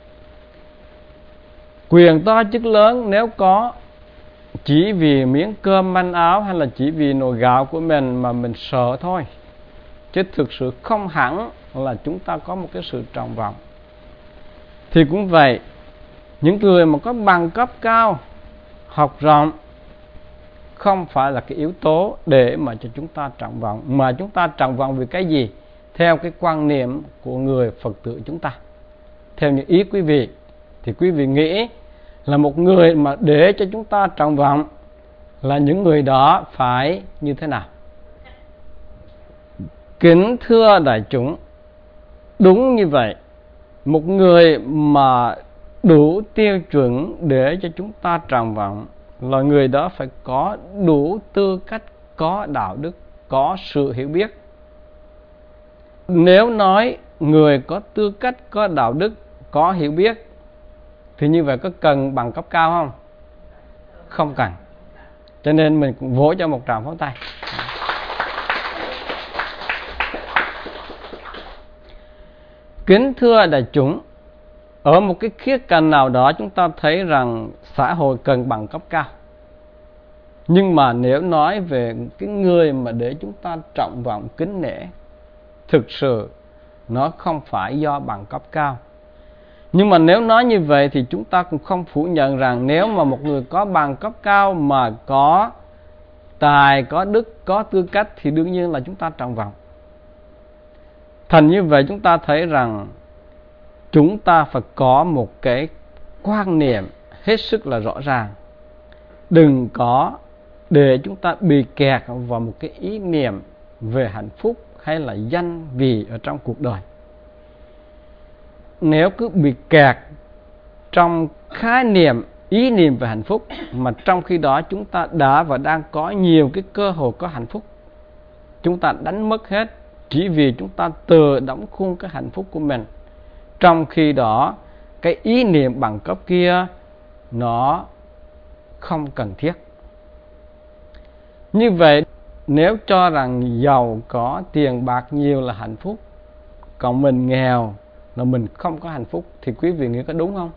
Quyền to chức lớn nếu có chỉ vì miếng cơm manh áo hay là chỉ vì nồi gạo của mình mà mình sợ thôi, chứ thực sự không hẳn là chúng ta có một cái sự trọng vọng. Thì cũng vậy, những người mà có bằng cấp cao, học rộng không phải là cái yếu tố để mà cho chúng ta trọng vọng, mà chúng ta trọng vọng vì cái gì? Theo cái quan niệm của người Phật tử chúng ta. Theo những ý quý vị thì quý vị nghĩ là một người mà để cho chúng ta trọng vọng là những người đó phải như thế nào? Kính thưa đại chúng, đúng như vậy. Một người mà đủ tiêu chuẩn để cho chúng ta trọng vọng là người đó phải có đủ tư cách, có đạo đức, có sự hiểu biết. Nếu nói người có tư cách, có đạo đức, có hiểu biết thì như vậy có cần bằng cấp cao không? Không cần. Cho nên mình cũng vỗ cho một tràng pháo tay. Kính thưa đại chúng, ở một cái khía cạnh nào đó chúng ta thấy rằng xã hội cần bằng cấp cao. Nhưng mà nếu nói về cái người mà để chúng ta trọng vọng kính nể, thực sự nó không phải do bằng cấp cao. Nhưng mà nếu nói như vậy thì chúng ta cũng không phủ nhận rằng nếu mà một người có bằng cấp cao mà có tài, có đức, có tư cách thì đương nhiên là chúng ta trọng vọng. Thành như vậy chúng ta thấy rằng chúng ta phải có một cái quan niệm hết sức là rõ ràng. Đừng có để chúng ta bị kẹt vào một cái ý niệm về hạnh phúc hay là danh vị ở trong cuộc đời. Nếu cứ bị kẹt trong khái niệm, ý niệm về hạnh phúc, mà trong khi đó chúng ta đã và đang có nhiều cái cơ hội có hạnh phúc, chúng ta đánh mất hết chỉ vì chúng ta tự đóng khung cái hạnh phúc của mình. Trong khi đó cái ý niệm bằng cấp kia nó không cần thiết. Như vậy, nếu cho rằng giàu có, tiền bạc nhiều là hạnh phúc, còn mình nghèo là mình không có hạnh phúc, thì quý vị nghĩ có đúng không?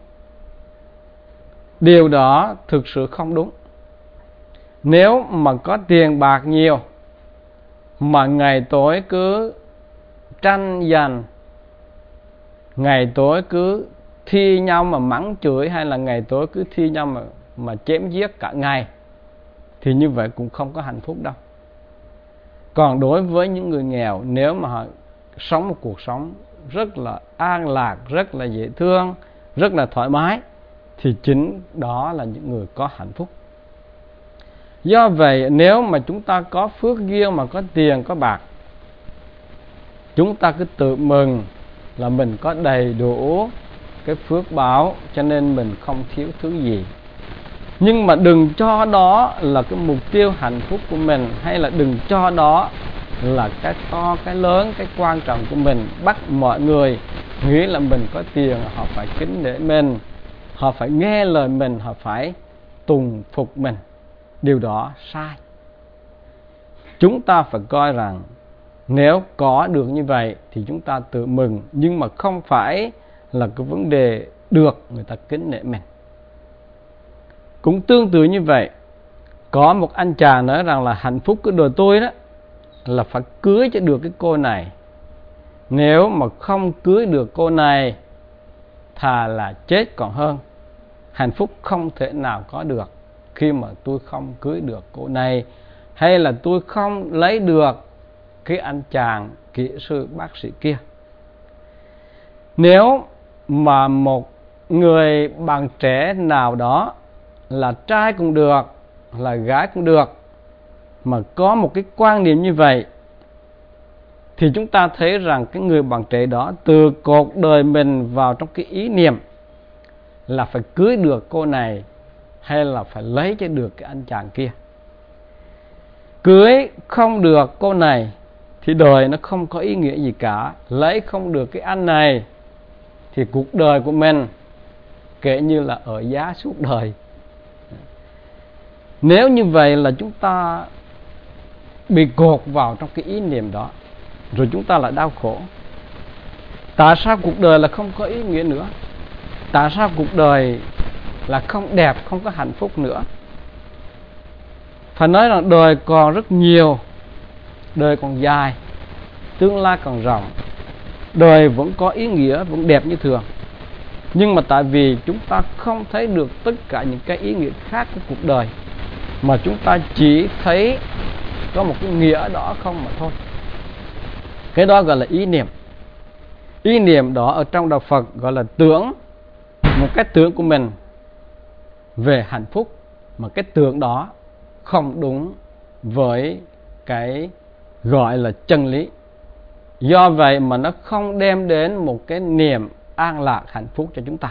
Điều đó thực sự không đúng. Nếu mà có tiền bạc nhiều mà ngày tối cứ tranh giành, ngày tối cứ thi nhau mà mắng chửi, hay là ngày tối cứ thi nhau mà chém giết cả ngày, thì như vậy cũng không có hạnh phúc đâu. Còn đối với những người nghèo, nếu mà họ sống một cuộc sống rất là an lạc, rất là dễ thương, rất là thoải mái, thì chính đó là những người có hạnh phúc. Do vậy, nếu mà chúng ta có phước duyên mà có tiền, có bạc, chúng ta cứ tự mừng là mình có đầy đủ cái phước báo, cho nên mình không thiếu thứ gì. Nhưng mà đừng cho đó là cái mục tiêu hạnh phúc của mình, hay là đừng cho đó là cái to, cái lớn, cái quan trọng của mình. Bắt mọi người nghĩ là mình có tiền, họ phải kính nể mình, họ phải nghe lời mình, họ phải tùng phục mình. Điều đó sai. Chúng ta phải coi rằng nếu có được như vậy thì chúng ta tự mừng, nhưng mà không phải là cái vấn đề được người ta kính nể mình. Cũng tương tự như vậy, có một anh chàng nói rằng là hạnh phúc của đời tôi đó là phải cưới cho được cái cô này. Nếu mà không cưới được cô này, thà là chết còn hơn. Hạnh phúc không thể nào có được khi mà tôi không cưới được cô này, hay là tôi không lấy được cái anh chàng kỹ sư bác sĩ kia. Nếu mà một người bạn trẻ nào đó, là trai cũng được, là gái cũng được, mà có một cái quan niệm như vậy, thì chúng ta thấy rằng cái người bạn trẻ đó từ cuộc đời mình vào trong cái ý niệm là phải cưới được cô này, hay là phải lấy cho được cái anh chàng kia. Cưới không được cô này thì đời nó không có ý nghĩa gì cả. Lấy không được cái anh này thì cuộc đời của mình kể như là ở giá suốt đời. Nếu như vậy là chúng ta bị cột vào trong cái ý niệm đó, rồi chúng ta lại đau khổ. Tại sao cuộc đời là không có ý nghĩa nữa? Tại sao cuộc đời là không đẹp, không có hạnh phúc nữa? Phải nói rằng đời còn rất nhiều, đời còn dài, tương lai còn rộng, đời vẫn có ý nghĩa, vẫn đẹp như thường. Nhưng mà tại vì chúng ta không thấy được tất cả những cái ý nghĩa khác của cuộc đời, mà chúng ta chỉ thấy có một cái nghĩa đó không mà thôi. Cái đó gọi là ý niệm. Ý niệm đó ở trong đạo Phật gọi là tưởng. Một cái tưởng của mình về hạnh phúc, mà cái tưởng đó không đúng với cái gọi là chân lý. Do vậy mà nó không đem đến một cái niềm an lạc hạnh phúc cho chúng ta.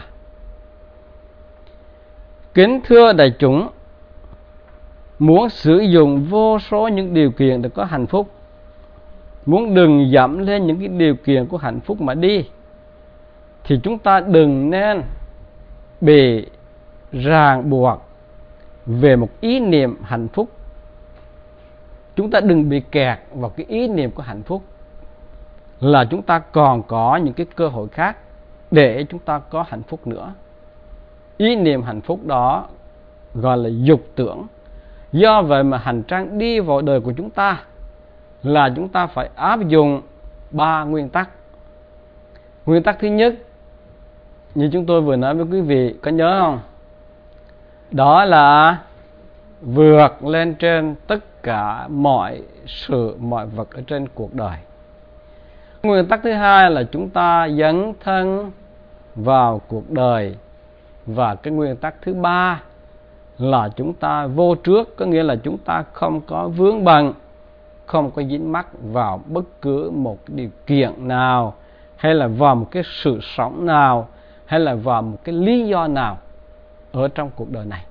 Kính thưa đại chúng, muốn sử dụng vô số những điều kiện để có hạnh phúc, muốn đừng dẫm lên những cái điều kiện của hạnh phúc mà đi, thì chúng ta đừng nên bị ràng buộc về một ý niệm hạnh phúc. Chúng ta đừng bị kẹt vào cái ý niệm của hạnh phúc, là chúng ta còn có những cái cơ hội khác để chúng ta có hạnh phúc nữa. Ý niệm hạnh phúc đó gọi là dục tưởng. Do vậy mà hành trang đi vào đời của chúng ta là chúng ta phải áp dụng 3 nguyên tắc. Nguyên tắc thứ nhất, như chúng tôi vừa nói với quý vị, có nhớ không? Đó là vượt lên trên tất cả mọi sự, mọi vật ở trên cuộc đời. Nguyên tắc thứ hai là chúng ta dấn thân vào cuộc đời. Và cái nguyên tắc thứ ba là chúng ta vô trước, có nghĩa là chúng ta không có vướng bận, không có dính mắc vào bất cứ một điều kiện nào, hay là vào một cái sự sống nào, hay là vào một cái lý do nào ở trong cuộc đời này.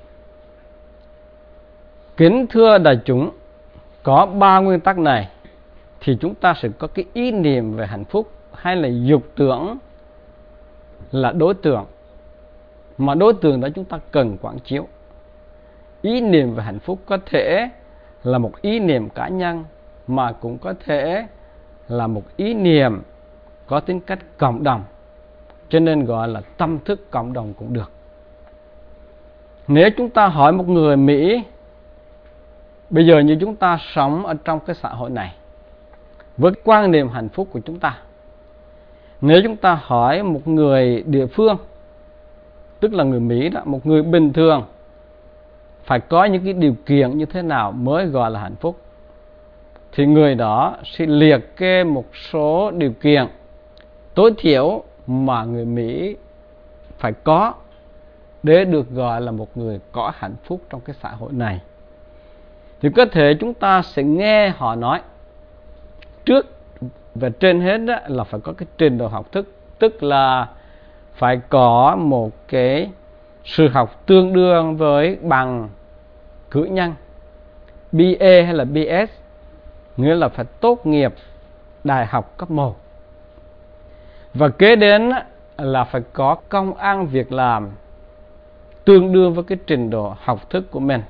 Kính thưa đại chúng, có 3 nguyên tắc này thì chúng ta sẽ có cái ý niệm về hạnh phúc, hay là dục tưởng là đối tượng, mà đối tượng đó chúng ta cần quán chiếu. Ý niệm về hạnh phúc có thể là một ý niệm cá nhân, mà cũng có thể là một ý niệm có tính cách cộng đồng, cho nên gọi là tâm thức cộng đồng cũng được. Nếu chúng ta hỏi một người Mỹ, bây giờ như chúng ta sống ở trong cái xã hội này, với quan niệm hạnh phúc của chúng ta, nếu chúng ta hỏi một người địa phương, tức là người Mỹ đó, một người bình thường, phải có những cái điều kiện như thế nào mới gọi là hạnh phúc, thì người đó sẽ liệt kê một số điều kiện tối thiểu mà người Mỹ phải có để được gọi là một người có hạnh phúc trong cái xã hội này. Thì có thể chúng ta sẽ nghe họ nói trước và trên hết đó là phải có cái trình độ học thức, tức là phải có một cái sự học tương đương với bằng cử nhân BA hay là BS, nghĩa là phải tốt nghiệp đại học cấp 1. Và kế đến là phải có công ăn việc làm tương đương với cái trình độ học thức của mình,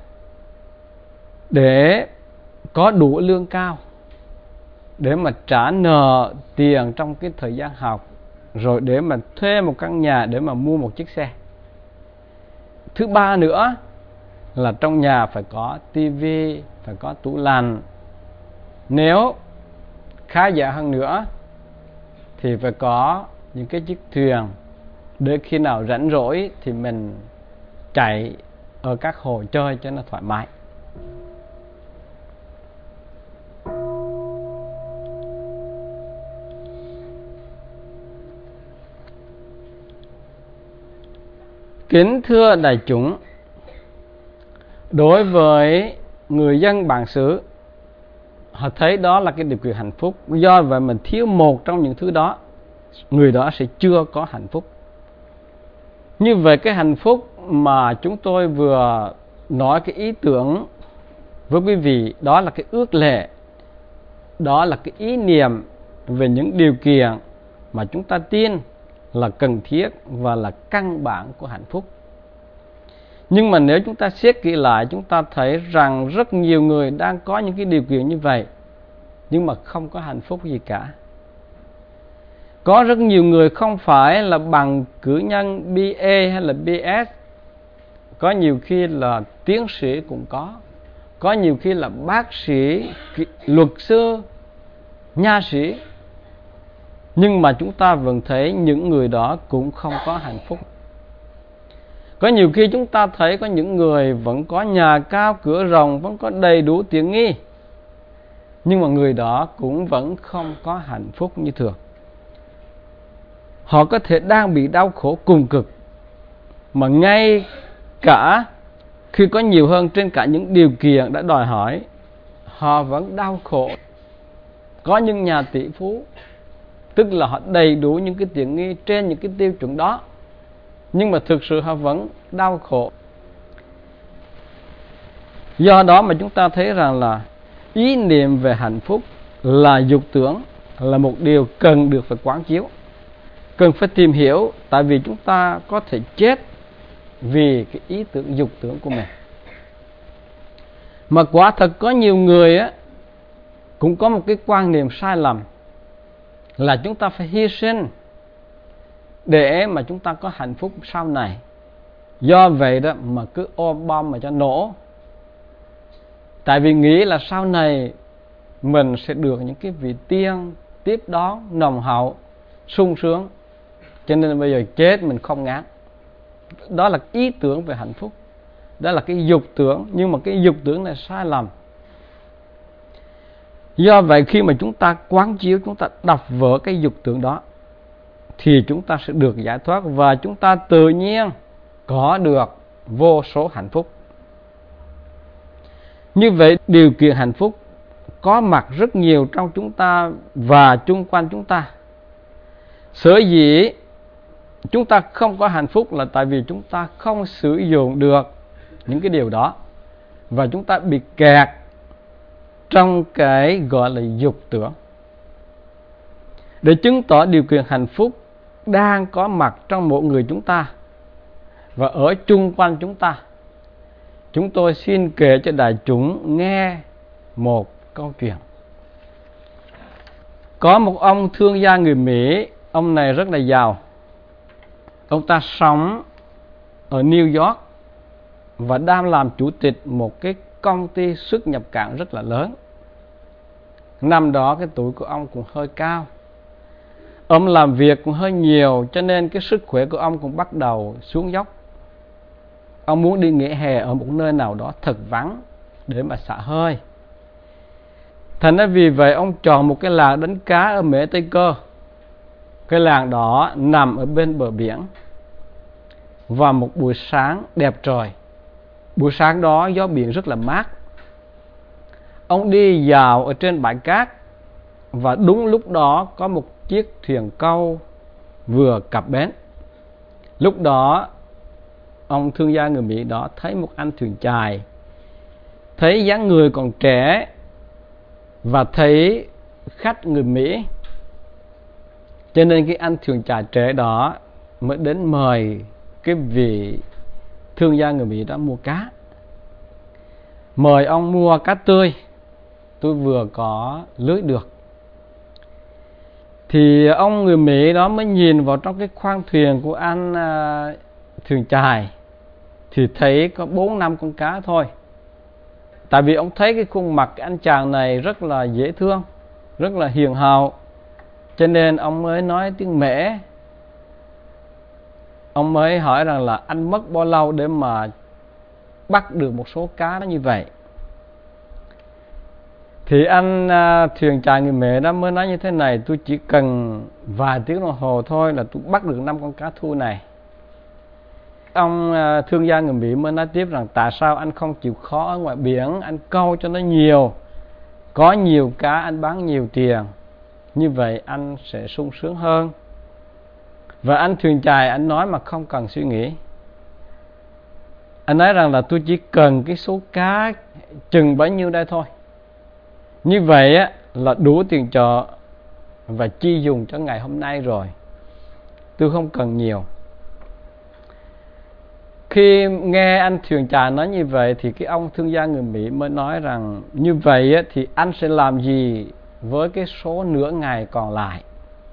để có đủ lương cao để mà trả nợ tiền trong cái thời gian học, rồi để mà thuê một căn nhà, để mà mua một chiếc xe. Thứ ba nữa là trong nhà phải có tivi, phải có tủ lạnh. Nếu khá giả hơn nữa thì phải có những cái chiếc thuyền, để khi nào rảnh rỗi thì mình chạy ở các hồ chơi cho nó thoải mái. Kính thưa đại chúng, đối với người dân bản xứ, họ thấy đó là cái điều kiện hạnh phúc. Do vậy mình thiếu một trong những thứ đó, người đó sẽ chưa có hạnh phúc. Như vậy cái hạnh phúc mà chúng tôi vừa nói cái ý tưởng với quý vị, đó là cái ước lệ, đó là cái ý niệm về những điều kiện mà chúng ta tin là cần thiết và là căn bản của hạnh phúc. Nhưng mà nếu chúng ta xét kỹ lại, chúng ta thấy rằng rất nhiều người đang có những cái điều kiện như vậy, nhưng mà không có hạnh phúc gì cả. Có rất nhiều người không phải là bằng cử nhân BA hay là BS, có nhiều khi là tiến sĩ cũng có nhiều khi là bác sĩ, luật sư, nha sĩ, nhưng mà chúng ta vẫn thấy những người đó cũng không có hạnh phúc. Có nhiều khi chúng ta thấy có những người vẫn có nhà cao cửa rộng, vẫn có đầy đủ tiện nghi, nhưng mà người đó cũng vẫn không có hạnh phúc như thường. Họ có thể đang bị đau khổ cùng cực, mà ngay cả khi có nhiều hơn trên cả những điều kiện đã đòi hỏi, họ vẫn đau khổ. Có những nhà tỷ phú, tức là họ đầy đủ những cái tiện nghi trên những cái tiêu chuẩn đó, nhưng mà thực sự họ vẫn đau khổ. Do đó mà chúng ta thấy rằng là ý niệm về hạnh phúc là dục tưởng, là một điều cần được phải quán chiếu, cần phải tìm hiểu, tại vì chúng ta có thể chết vì cái ý tưởng dục tưởng của mình. Mà quả thật có nhiều người á cũng có một cái quan niệm sai lầm là chúng ta phải hy sinh để mà chúng ta có hạnh phúc sau này. Do vậy đó mà cứ ôm bom mà cho nổ, tại vì nghĩ là sau này mình sẽ được những cái vị tiên tiếp đón nồng hậu, sung sướng, cho nên bây giờ chết mình không ngán. Đó là ý tưởng về hạnh phúc, đó là cái dục tưởng, nhưng mà cái dục tưởng này sai lầm. Do vậy khi mà chúng ta quán chiếu, chúng ta đập vỡ cái dục tưởng đó, thì chúng ta sẽ được giải thoát và chúng ta tự nhiên có được vô số hạnh phúc. Như vậy điều kiện hạnh phúc có mặt rất nhiều trong chúng ta và chung quanh chúng ta. Sở dĩ chúng ta không có hạnh phúc là tại vì chúng ta không sử dụng được những cái điều đó, và chúng ta bị kẹt trong cái gọi là dục tưởng. Để chứng tỏ điều kiện hạnh phúc đang có mặt trong mỗi người chúng ta và ở chung quanh chúng ta, chúng tôi xin kể cho đại chúng nghe một câu chuyện. Có một ông thương gia người Mỹ. Ông này rất là giàu. Ông ta sống ở New York và đang làm chủ tịch một cái công ty xuất nhập cảng rất là lớn. Năm đó cái tuổi của ông cũng hơi cao. Ông làm việc cũng hơi nhiều, cho nên cái sức khỏe của ông cũng bắt đầu xuống dốc. Ông muốn đi nghỉ hè ở một nơi nào đó thật vắng để mà xả hơi. Thành ra vì vậy ông chọn một cái làng đánh cá ở Mễ Tây Cơ. Cái làng đó nằm ở bên bờ biển. Và một buổi sáng đẹp trời, buổi sáng đó gió biển rất là mát. Ông đi dạo ở trên bãi cát, và đúng lúc đó có một chiếc thuyền câu vừa cập bến. Lúc đó ông thương gia người Mỹ đó thấy một anh thuyền chài, thấy dáng người còn trẻ và thấy khách người Mỹ, cho nên cái anh thuyền chài trẻ đó mới đến mời cái vị thương gia người Mỹ đó mua cá. Mời ông mua cá tươi, tôi vừa có lưới được. Thì ông người Mỹ đó mới nhìn vào trong cái khoang thuyền của anh thuyền chài, thì thấy có 4-5 con cá thôi. Tại vì ông thấy cái khuôn mặt cái anh chàng này rất là dễ thương, rất là hiền hậu, cho nên ông mới nói tiếng Mễ. Ông mới hỏi rằng là anh mất bao lâu để mà bắt được một số cá đó như vậy. Thì anh thuyền chài người Mễ đó mới nói như thế này: tôi chỉ cần vài tiếng đồng hồ thôi là tôi bắt được 5 con cá thu này. Ông thương gia người Mỹ mới nói tiếp rằng tại sao anh không chịu khó ở ngoài biển, anh câu cho nó nhiều, có nhiều cá anh bán nhiều tiền, như vậy anh sẽ sung sướng hơn. Và anh thuyền chài anh nói mà không cần suy nghĩ. Anh nói rằng là tôi chỉ cần cái số cá chừng bấy nhiêu đây thôi, như vậy á là đủ tiền chợ và chi dùng cho ngày hôm nay rồi, tôi không cần nhiều. Khi nghe anh thuyền chài nói như vậy thì cái ông thương gia người Mỹ mới nói rằng như vậy á, thì anh sẽ làm gì với cái số nửa ngày còn lại?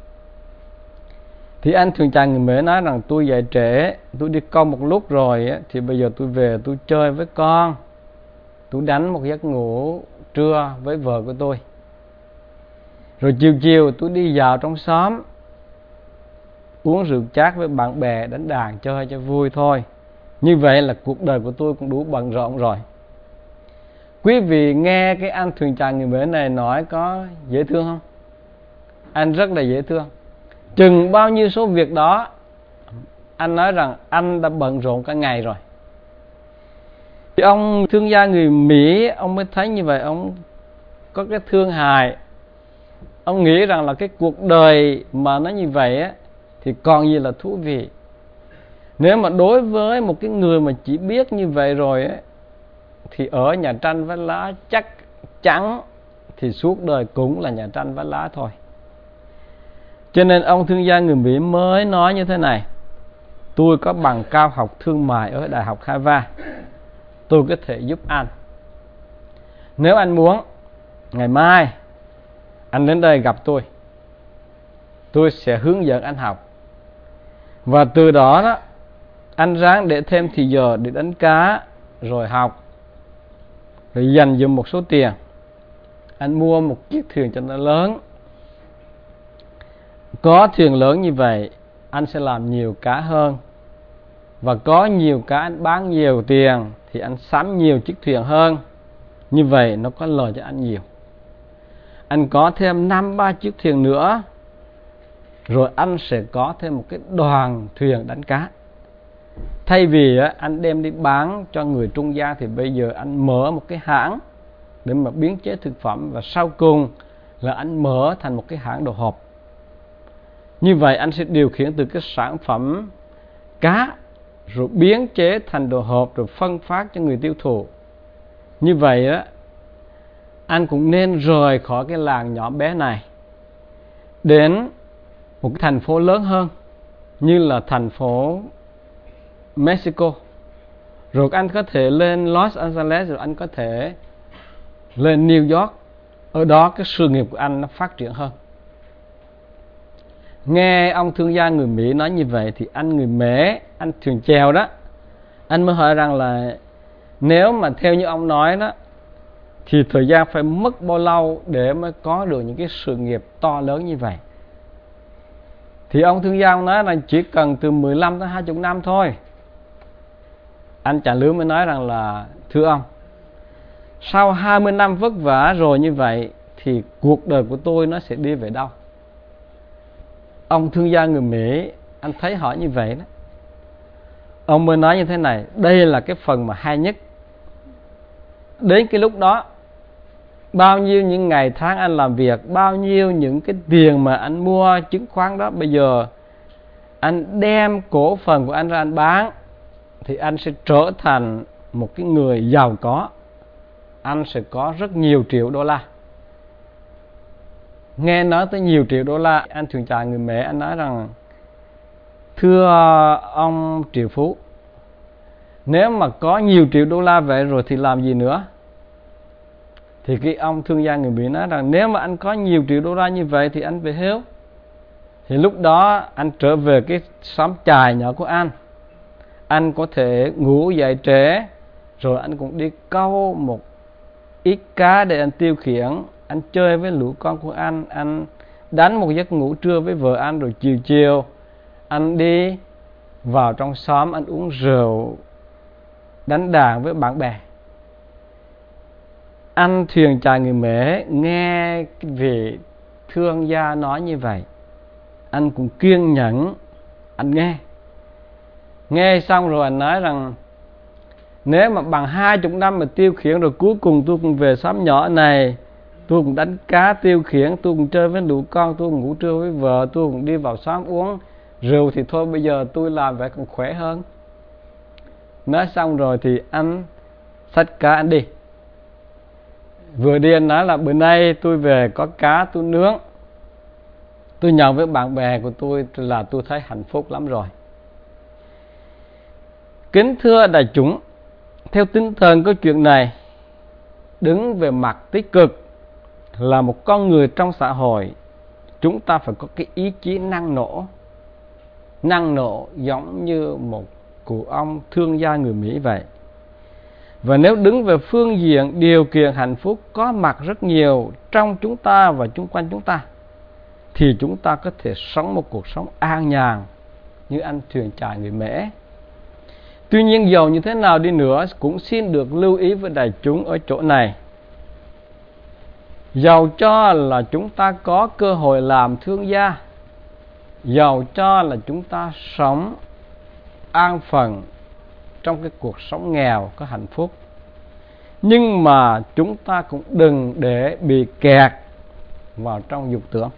Thì anh thuyền chài người Mỹ nói rằng tôi dậy trễ, tôi đi câu một lúc rồi á, thì bây giờ tôi về tôi chơi với con, tôi đánh một giấc ngủ trưa với vợ của tôi, rồi chiều chiều tôi đi vào trong xóm uống rượu chát với bạn bè, đánh đàn chơi cho vui thôi. Như vậy là cuộc đời của tôi cũng đủ bận rộn rồi. Quý vị nghe cái anh thuyền chài người Mễ này nói có dễ thương không? Anh rất là dễ thương. Chừng bao nhiêu số việc đó, anh nói rằng anh đã bận rộn cả ngày rồi. Thì ông thương gia người Mỹ, ông mới thấy như vậy, ông có cái thương hại. Ông nghĩ rằng là cái cuộc đời mà nó như vậy á, thì còn gì là thú vị. Nếu mà đối với một cái người mà chỉ biết như vậy rồi á, thì ở nhà tranh vách lá chắc chắn thì suốt đời cũng là nhà tranh vách lá thôi. Cho nên ông thương gia người Mỹ mới nói như thế này: tôi có bằng cao học thương mại ở Đại học Harvard, tôi có thể giúp anh. Nếu anh muốn, ngày mai anh đến đây gặp tôi sẽ hướng dẫn anh học. Và từ đó đó, anh ráng để thêm thì giờ để đánh cá, rồi học, rồi dành dụm một số tiền. Anh mua một chiếc thuyền cho nó lớn. Có thuyền lớn như vậy, anh sẽ làm nhiều cá hơn. Và có nhiều cá anh bán nhiều tiền thì anh sắm nhiều chiếc thuyền hơn. Như vậy nó có lời cho anh nhiều. Anh có thêm 5-3 chiếc thuyền nữa rồi anh sẽ có thêm một cái đoàn thuyền đánh cá. Thay vì anh đem đi bán cho người trung gian, thì bây giờ anh mở một cái hãng để mà biến chế thực phẩm, và sau cùng là anh mở thành một cái hãng đồ hộp. Như vậy anh sẽ điều khiển từ cái sản phẩm cá rồi biến chế thành đồ hộp, rồi phân phát cho người tiêu thụ. Như vậy anh cũng nên rời khỏi cái làng nhỏ bé này đến một cái thành phố lớn hơn, như là thành phố Mexico. Rồi anh có thể lên Los Angeles, rồi anh có thể lên New York. Ở đó cái sự nghiệp của anh nó phát triển hơn. Nghe ông thương gia người Mỹ nói như vậy thì anh người Mễ, anh thuyền chèo đó, anh mới hỏi rằng là nếu mà theo như ông nói đó, thì thời gian phải mất bao lâu để mới có được những cái sự nghiệp to lớn như vậy? Thì ông thương gia ông nói là chỉ cần từ 15 tới 20 năm thôi. Anh chàng lứa mới nói rằng là thưa ông, sau 20 năm vất vả rồi như vậy thì cuộc đời của tôi nó sẽ đi về đâu? Ông thương gia người Mỹ, anh thấy hỏi như vậy đó, ông mới nói như thế này: đây là cái phần mà hay nhất. Đến cái lúc đó, bao nhiêu những ngày tháng anh làm việc, bao nhiêu những cái tiền mà anh mua chứng khoán đó, bây giờ anh đem cổ phần của anh ra anh bán, thì anh sẽ trở thành một cái người giàu có. Anh sẽ có rất nhiều triệu đô la. Nghe nói tới nhiều triệu đô la, anh thuyền chài người Mễ, anh nói rằng thưa ông triệu phú, nếu mà có nhiều triệu đô la vậy rồi thì làm gì nữa? Thì cái ông thương gia người Mỹ nói rằng nếu mà anh có nhiều triệu đô la như vậy thì anh về hưu. Thì lúc đó anh trở về cái xóm chài nhỏ của anh có thể ngủ dậy trễ, rồi anh cũng đi câu một ít cá để anh tiêu khiển, anh chơi với lũ con của anh đánh một giấc ngủ trưa với vợ anh, rồi chiều chiều anh đi vào trong xóm, anh uống rượu, đánh đàn với bạn bè. Anh thuyền chài người Mễ nghe cái vị thương gia nói như vậy, anh cũng kiên nhẫn, anh nghe xong rồi anh nói rằng nếu mà bằng 20 năm mà tiêu khiển, rồi cuối cùng tôi cũng về xóm nhỏ này, tôi cũng đánh cá tiêu khiển, tôi cũng chơi với lũ con, tôi cũng ngủ trưa với vợ, tôi cũng đi vào xóm uống rượu, thì thôi bây giờ tôi làm vậy còn khỏe hơn. Nói xong rồi thì anh xách cá anh đi. Vừa đi anh nói là bữa nay tôi về có cá tôi nướng, tôi nhậu với bạn bè của tôi là tôi thấy hạnh phúc lắm rồi. Kính thưa đại chúng, theo tinh thần câu chuyện này, đứng về mặt tích cực là một con người trong xã hội, chúng ta phải có cái ý chí năng nổ giống như một cụ ông thương gia người Mỹ vậy. Và nếu đứng về phương diện điều kiện hạnh phúc có mặt rất nhiều trong chúng ta và chung quanh chúng ta, thì chúng ta có thể sống một cuộc sống an nhàn như anh thuyền chài người Mễ. Tuy nhiên dầu như thế nào đi nữa, cũng xin được lưu ý với đại chúng ở chỗ này, dầu cho là chúng ta có cơ hội làm thương gia, dầu cho là chúng ta sống an phận trong cái cuộc sống nghèo có hạnh phúc, nhưng mà chúng ta cũng đừng để bị kẹt vào trong dục tưởng.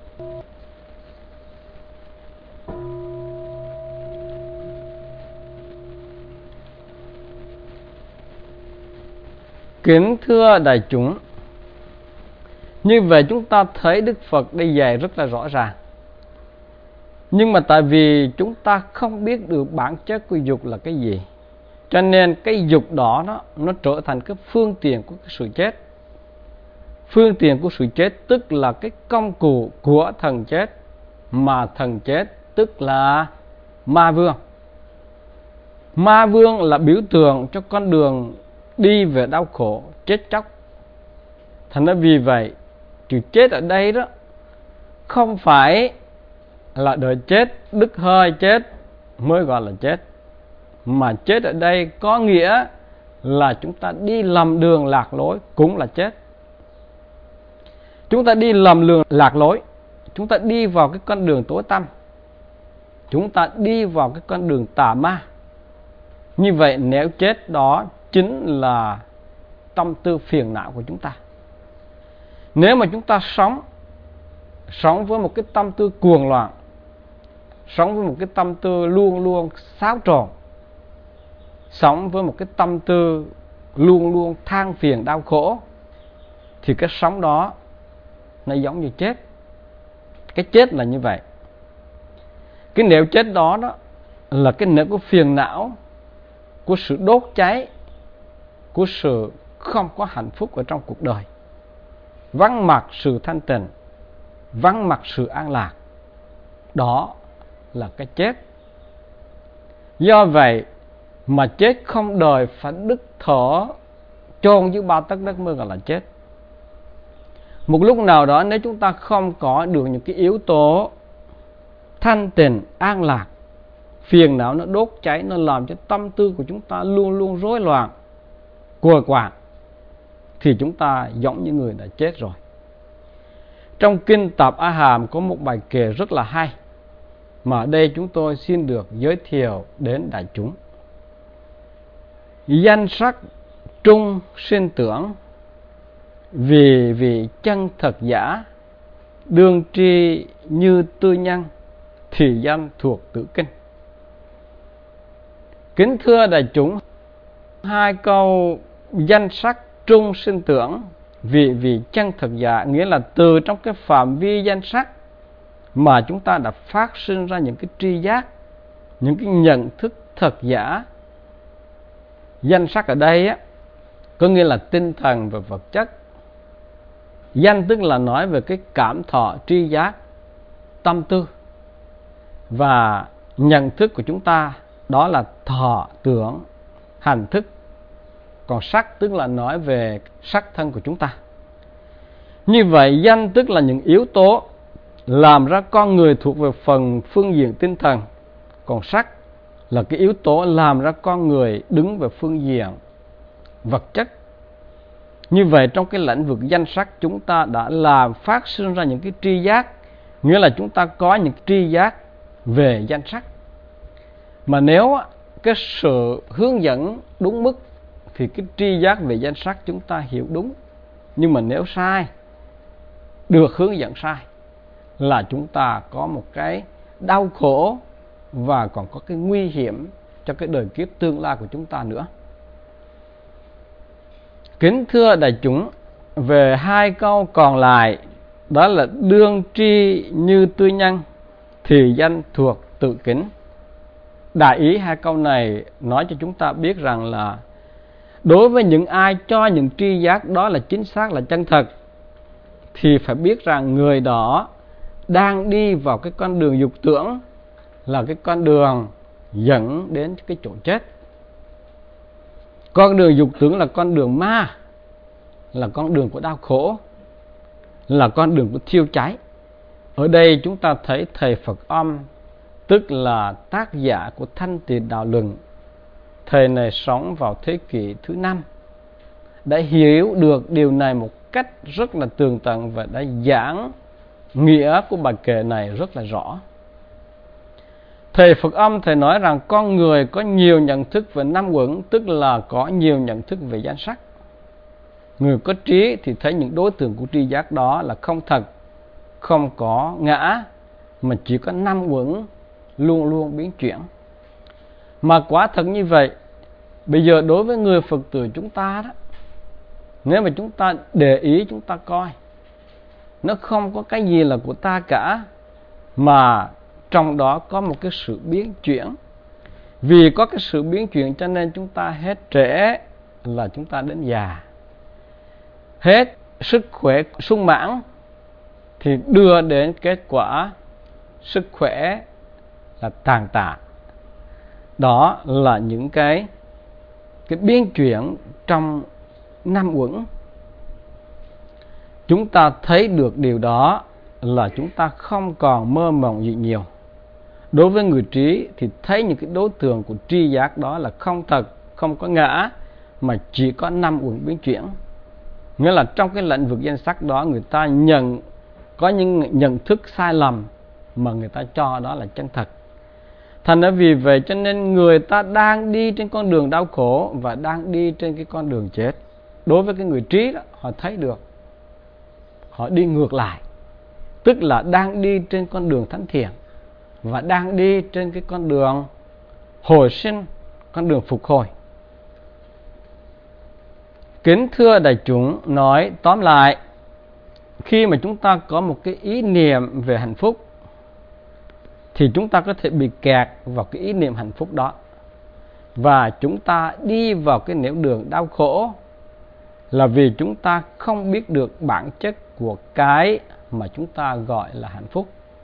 Kính thưa đại chúng, như vậy chúng ta thấy Đức Phật đây dạy rất là rõ ràng. Nhưng mà tại vì chúng ta không biết được bản chất của dục là cái gì, cho nên cái dục đó nó trở thành cái phương tiện của cái sự chết. Phương tiện của sự chết tức là cái công cụ của thần chết, mà thần chết tức là ma vương. Ma vương là biểu tượng cho con đường đi về đau khổ, chết chóc. Thành ra vì vậy, chữ chết ở đây đó không phải là đợi chết, đứt hơi chết mới gọi là chết, mà chết ở đây có nghĩa là chúng ta đi lầm đường lạc lối cũng là chết. Chúng ta đi lầm đường lạc lối, chúng ta đi vào cái con đường tối tăm, chúng ta đi vào cái con đường tà ma. Như vậy nếu chết đó chính là tâm tư phiền não của chúng ta. Nếu mà chúng ta sống với một cái tâm tư cuồng loạn, sống với một cái tâm tư luôn luôn xáo trộn, sống với một cái tâm tư luôn luôn than phiền đau khổ, thì cái sống đó nó giống như chết. Cái chết là như vậy. Cái nẻo chết đó là cái nẻo của phiền não, của sự đốt cháy, của sự không có hạnh phúc ở trong cuộc đời, vắng mặt sự thanh tịnh, vắng mặt sự an lạc. Đó là cái chết. Do vậy mà chết không đời phải đứt thở chôn dưới ba tấc đất mới gọi là chết. Một lúc nào đó nếu chúng ta không có được những cái yếu tố thanh tịnh, an lạc, phiền não nó đốt cháy, nó làm cho tâm tư của chúng ta luôn luôn rối loạn, quờ quạng, thì chúng ta giống như người đã chết rồi. Trong kinh Tạp A Hàm có một bài kệ rất là hay, mà ở đây chúng tôi xin được giới thiệu đến đại chúng. Danh sắc trung sinh tưởng, vì vị chân thật giả, đương tri như tư nhân, thì danh thuộc tử kinh. Kính thưa đại chúng, hai câu danh sắc trung sinh tưởng, vì chân thật giả, nghĩa là từ trong cái phạm vi danh sắc mà chúng ta đã phát sinh ra những cái tri giác, những cái nhận thức thật giả. Danh sắc ở đây á, có nghĩa là tinh thần và vật chất. Danh tức là nói về cái cảm thọ, tri giác, tâm tư. Và nhận thức của chúng ta đó là thọ, tưởng, hành thức. Còn sắc tức là nói về sắc thân của chúng ta. Như vậy danh tức là những yếu tố làm ra con người thuộc về phần phương diện tinh thần. Còn sắc là cái yếu tố làm ra con người đứng về phương diện vật chất. Như vậy trong cái lĩnh vực danh sắc chúng ta đã làm phát sinh ra những cái tri giác, nghĩa là chúng ta có những tri giác về danh sắc. Mà nếu cái sự hướng dẫn đúng mức thì cái tri giác về danh sắc chúng ta hiểu đúng. Nhưng mà nếu sai, được hướng dẫn sai, là chúng ta có một cái đau khổ và còn có cái nguy hiểm cho cái đời kiếp tương lai của chúng ta nữa. Kính thưa đại chúng, về hai câu còn lại, đó là đương tri như tư nhân, thì danh thuộc tự kính. Đại ý hai câu này nói cho chúng ta biết rằng là đối với những ai cho những tri giác đó là chính xác, là chân thật, thì phải biết rằng người đó đang đi vào cái con đường dục tưởng, là cái con đường dẫn đến cái chỗ chết. Con đường dục tưởng là con đường ma, là con đường của đau khổ, là con đường của thiêu cháy. Ở đây chúng ta thấy thầy Phật Âm, tức là tác giả của Thanh Tịnh Đạo Luận, thầy này sống vào thế kỷ thứ 5, đã hiểu được điều này một cách rất là tường tận và đã giảng nghĩa của bài kệ này rất là rõ. Thầy Phật Âm thầy nói rằng con người có nhiều nhận thức về năm uẩn, tức là có nhiều nhận thức về danh sắc. Người có trí thì thấy những đối tượng của tri giác đó là không thật, không có ngã, mà chỉ có năm uẩn luôn luôn biến chuyển. Mà quả thật như vậy, bây giờ đối với người Phật tử chúng ta đó, nếu mà chúng ta để ý chúng ta coi, nó không có cái gì là của ta cả, mà trong đó có một cái sự biến chuyển. Vì có cái sự biến chuyển cho nên chúng ta hết trễ là chúng ta đến già, hết sức khỏe sung mãn thì đưa đến kết quả sức khỏe là tàn tạ. Đó là những cái biến chuyển trong năm uẩn. Chúng ta thấy được điều đó là chúng ta không còn mơ mộng gì nhiều. Đối với người trí thì thấy những cái đối tượng của tri giác đó là không thật, không có ngã, mà chỉ có năm uẩn biến chuyển. Nghĩa là trong cái lĩnh vực danh sắc đó người ta nhận có những nhận thức sai lầm mà người ta cho đó là chân thật. Thành ra vì vậy cho nên người ta đang đi trên con đường đau khổ và đang đi trên cái con đường chết. Đối với cái người trí đó, họ thấy được, họ đi ngược lại, tức là đang đi trên con đường thánh thiện và đang đi trên cái con đường hồi sinh, con đường phục hồi. Kính thưa đại chúng, nói tóm lại, khi mà chúng ta có một cái ý niệm về hạnh phúc thì chúng ta có thể bị kẹt vào cái ý niệm hạnh phúc đó, và chúng ta đi vào cái nẻo đường đau khổ là vì chúng ta không biết được bản chất của cái mà chúng ta gọi là hạnh phúc.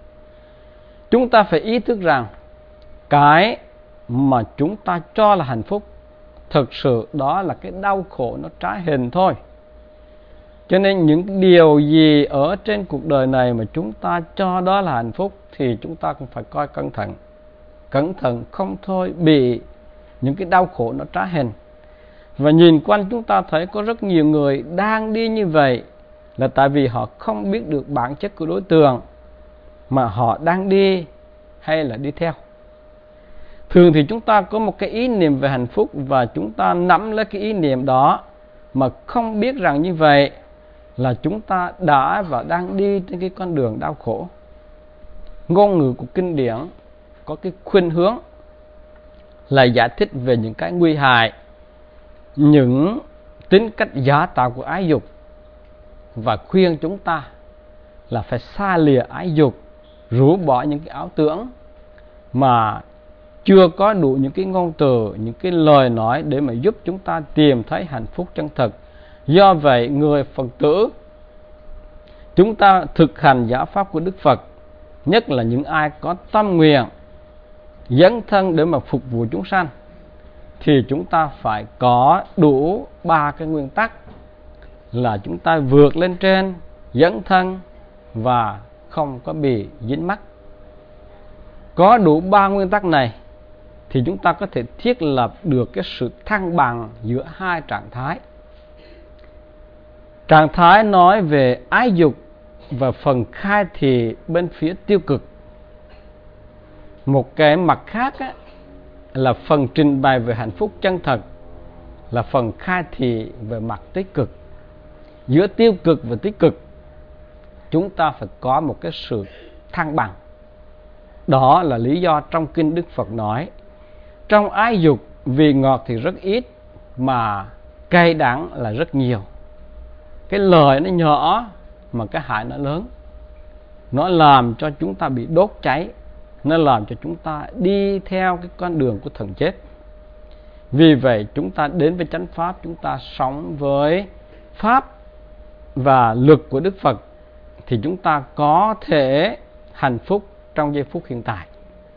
Chúng ta phải ý thức rằng cái mà chúng ta cho là hạnh phúc thực sự đó là cái đau khổ nó trái hình thôi. Cho nên những điều gì ở trên cuộc đời này mà chúng ta cho đó là hạnh phúc thì chúng ta cũng phải coi cẩn thận không thôi bị những cái đau khổ nó trái hình. Và nhìn quanh chúng ta thấy có rất nhiều người đang đi như vậy là tại vì họ không biết được bản chất của đối tượng mà họ đang đi hay là đi theo. Thường thì chúng ta có một cái ý niệm về hạnh phúc và chúng ta nắm lấy cái ý niệm đó mà không biết rằng như vậy là chúng ta đã và đang đi trên cái con đường đau khổ. Ngôn ngữ của kinh điển có cái khuynh hướng là giải thích về những cái nguy hại, những tính cách giả tạo của ái dục, và khuyên chúng ta là phải xa lìa ái dục, rũ bỏ những cái ảo tưởng mà chưa có đủ những cái ngôn từ, những cái lời nói để mà giúp chúng ta tìm thấy hạnh phúc chân thật. Do vậy, người Phật tử chúng ta thực hành giáo pháp của Đức Phật, nhất là những ai có tâm nguyện dấn thân để mà phục vụ chúng sanh, thì chúng ta phải có đủ 3 cái nguyên tắc là chúng ta vượt lên trên, dấn thân và không có bị dính mắc. Có đủ 3 nguyên tắc này thì chúng ta có thể thiết lập được cái sự thăng bằng giữa hai trạng thái. Trạng thái nói về ái dục và phần khai thị bên phía tiêu cực. Một cái mặt khác là phần trình bày về hạnh phúc chân thật, là phần khai thị về mặt tích cực. Giữa tiêu cực và tích cực chúng ta phải có một cái sự thăng bằng. Đó là lý do trong kinh Đức Phật nói, trong ái dục vị ngọt thì rất ít mà cay đắng là rất nhiều. Cái lời nó nhỏ mà cái hại nó lớn. Nó làm cho chúng ta bị đốt cháy, nó làm cho chúng ta đi theo cái con đường của thần chết. Vì vậy chúng ta đến với chánh pháp, chúng ta sống với pháp và luật của Đức Phật thì chúng ta có thể hạnh phúc trong giây phút hiện tại.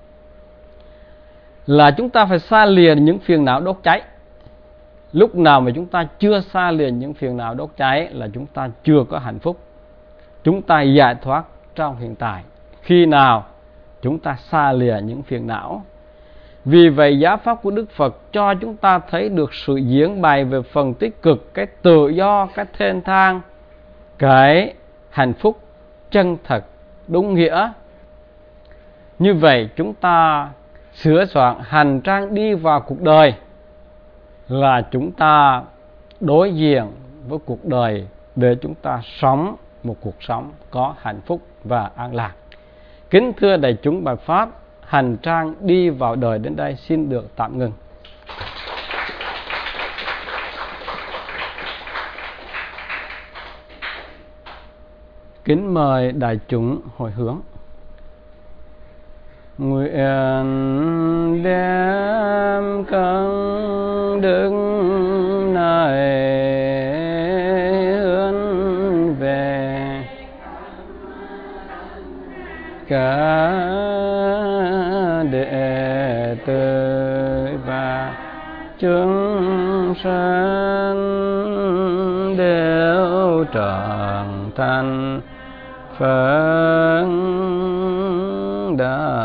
Là chúng ta phải xa lìa những phiền não đốt cháy. Lúc nào mà chúng ta chưa xa lìa những phiền não đốt cháy là chúng ta chưa có hạnh phúc. Chúng ta giải thoát trong hiện tại khi nào chúng ta xa lìa những phiền não. Vì vậy giáo pháp của Đức Phật cho chúng ta thấy được sự diễn bày về phần tích cực, cái tự do, cái thênh thang, cái hạnh phúc chân thật, đúng nghĩa. Như vậy chúng ta sửa soạn hành trang đi vào cuộc đời là chúng ta đối diện với cuộc đời để chúng ta sống một cuộc sống có hạnh phúc và an lạc. Kính thưa đại chúng, bài pháp hành trang đi vào đời đến đây xin được tạm ngừng. Kính mời đại chúng hồi hướng. Nguyện đem công đức này hướng về cả đệ tử và chúng sanh đều trọn thành Phật đạo.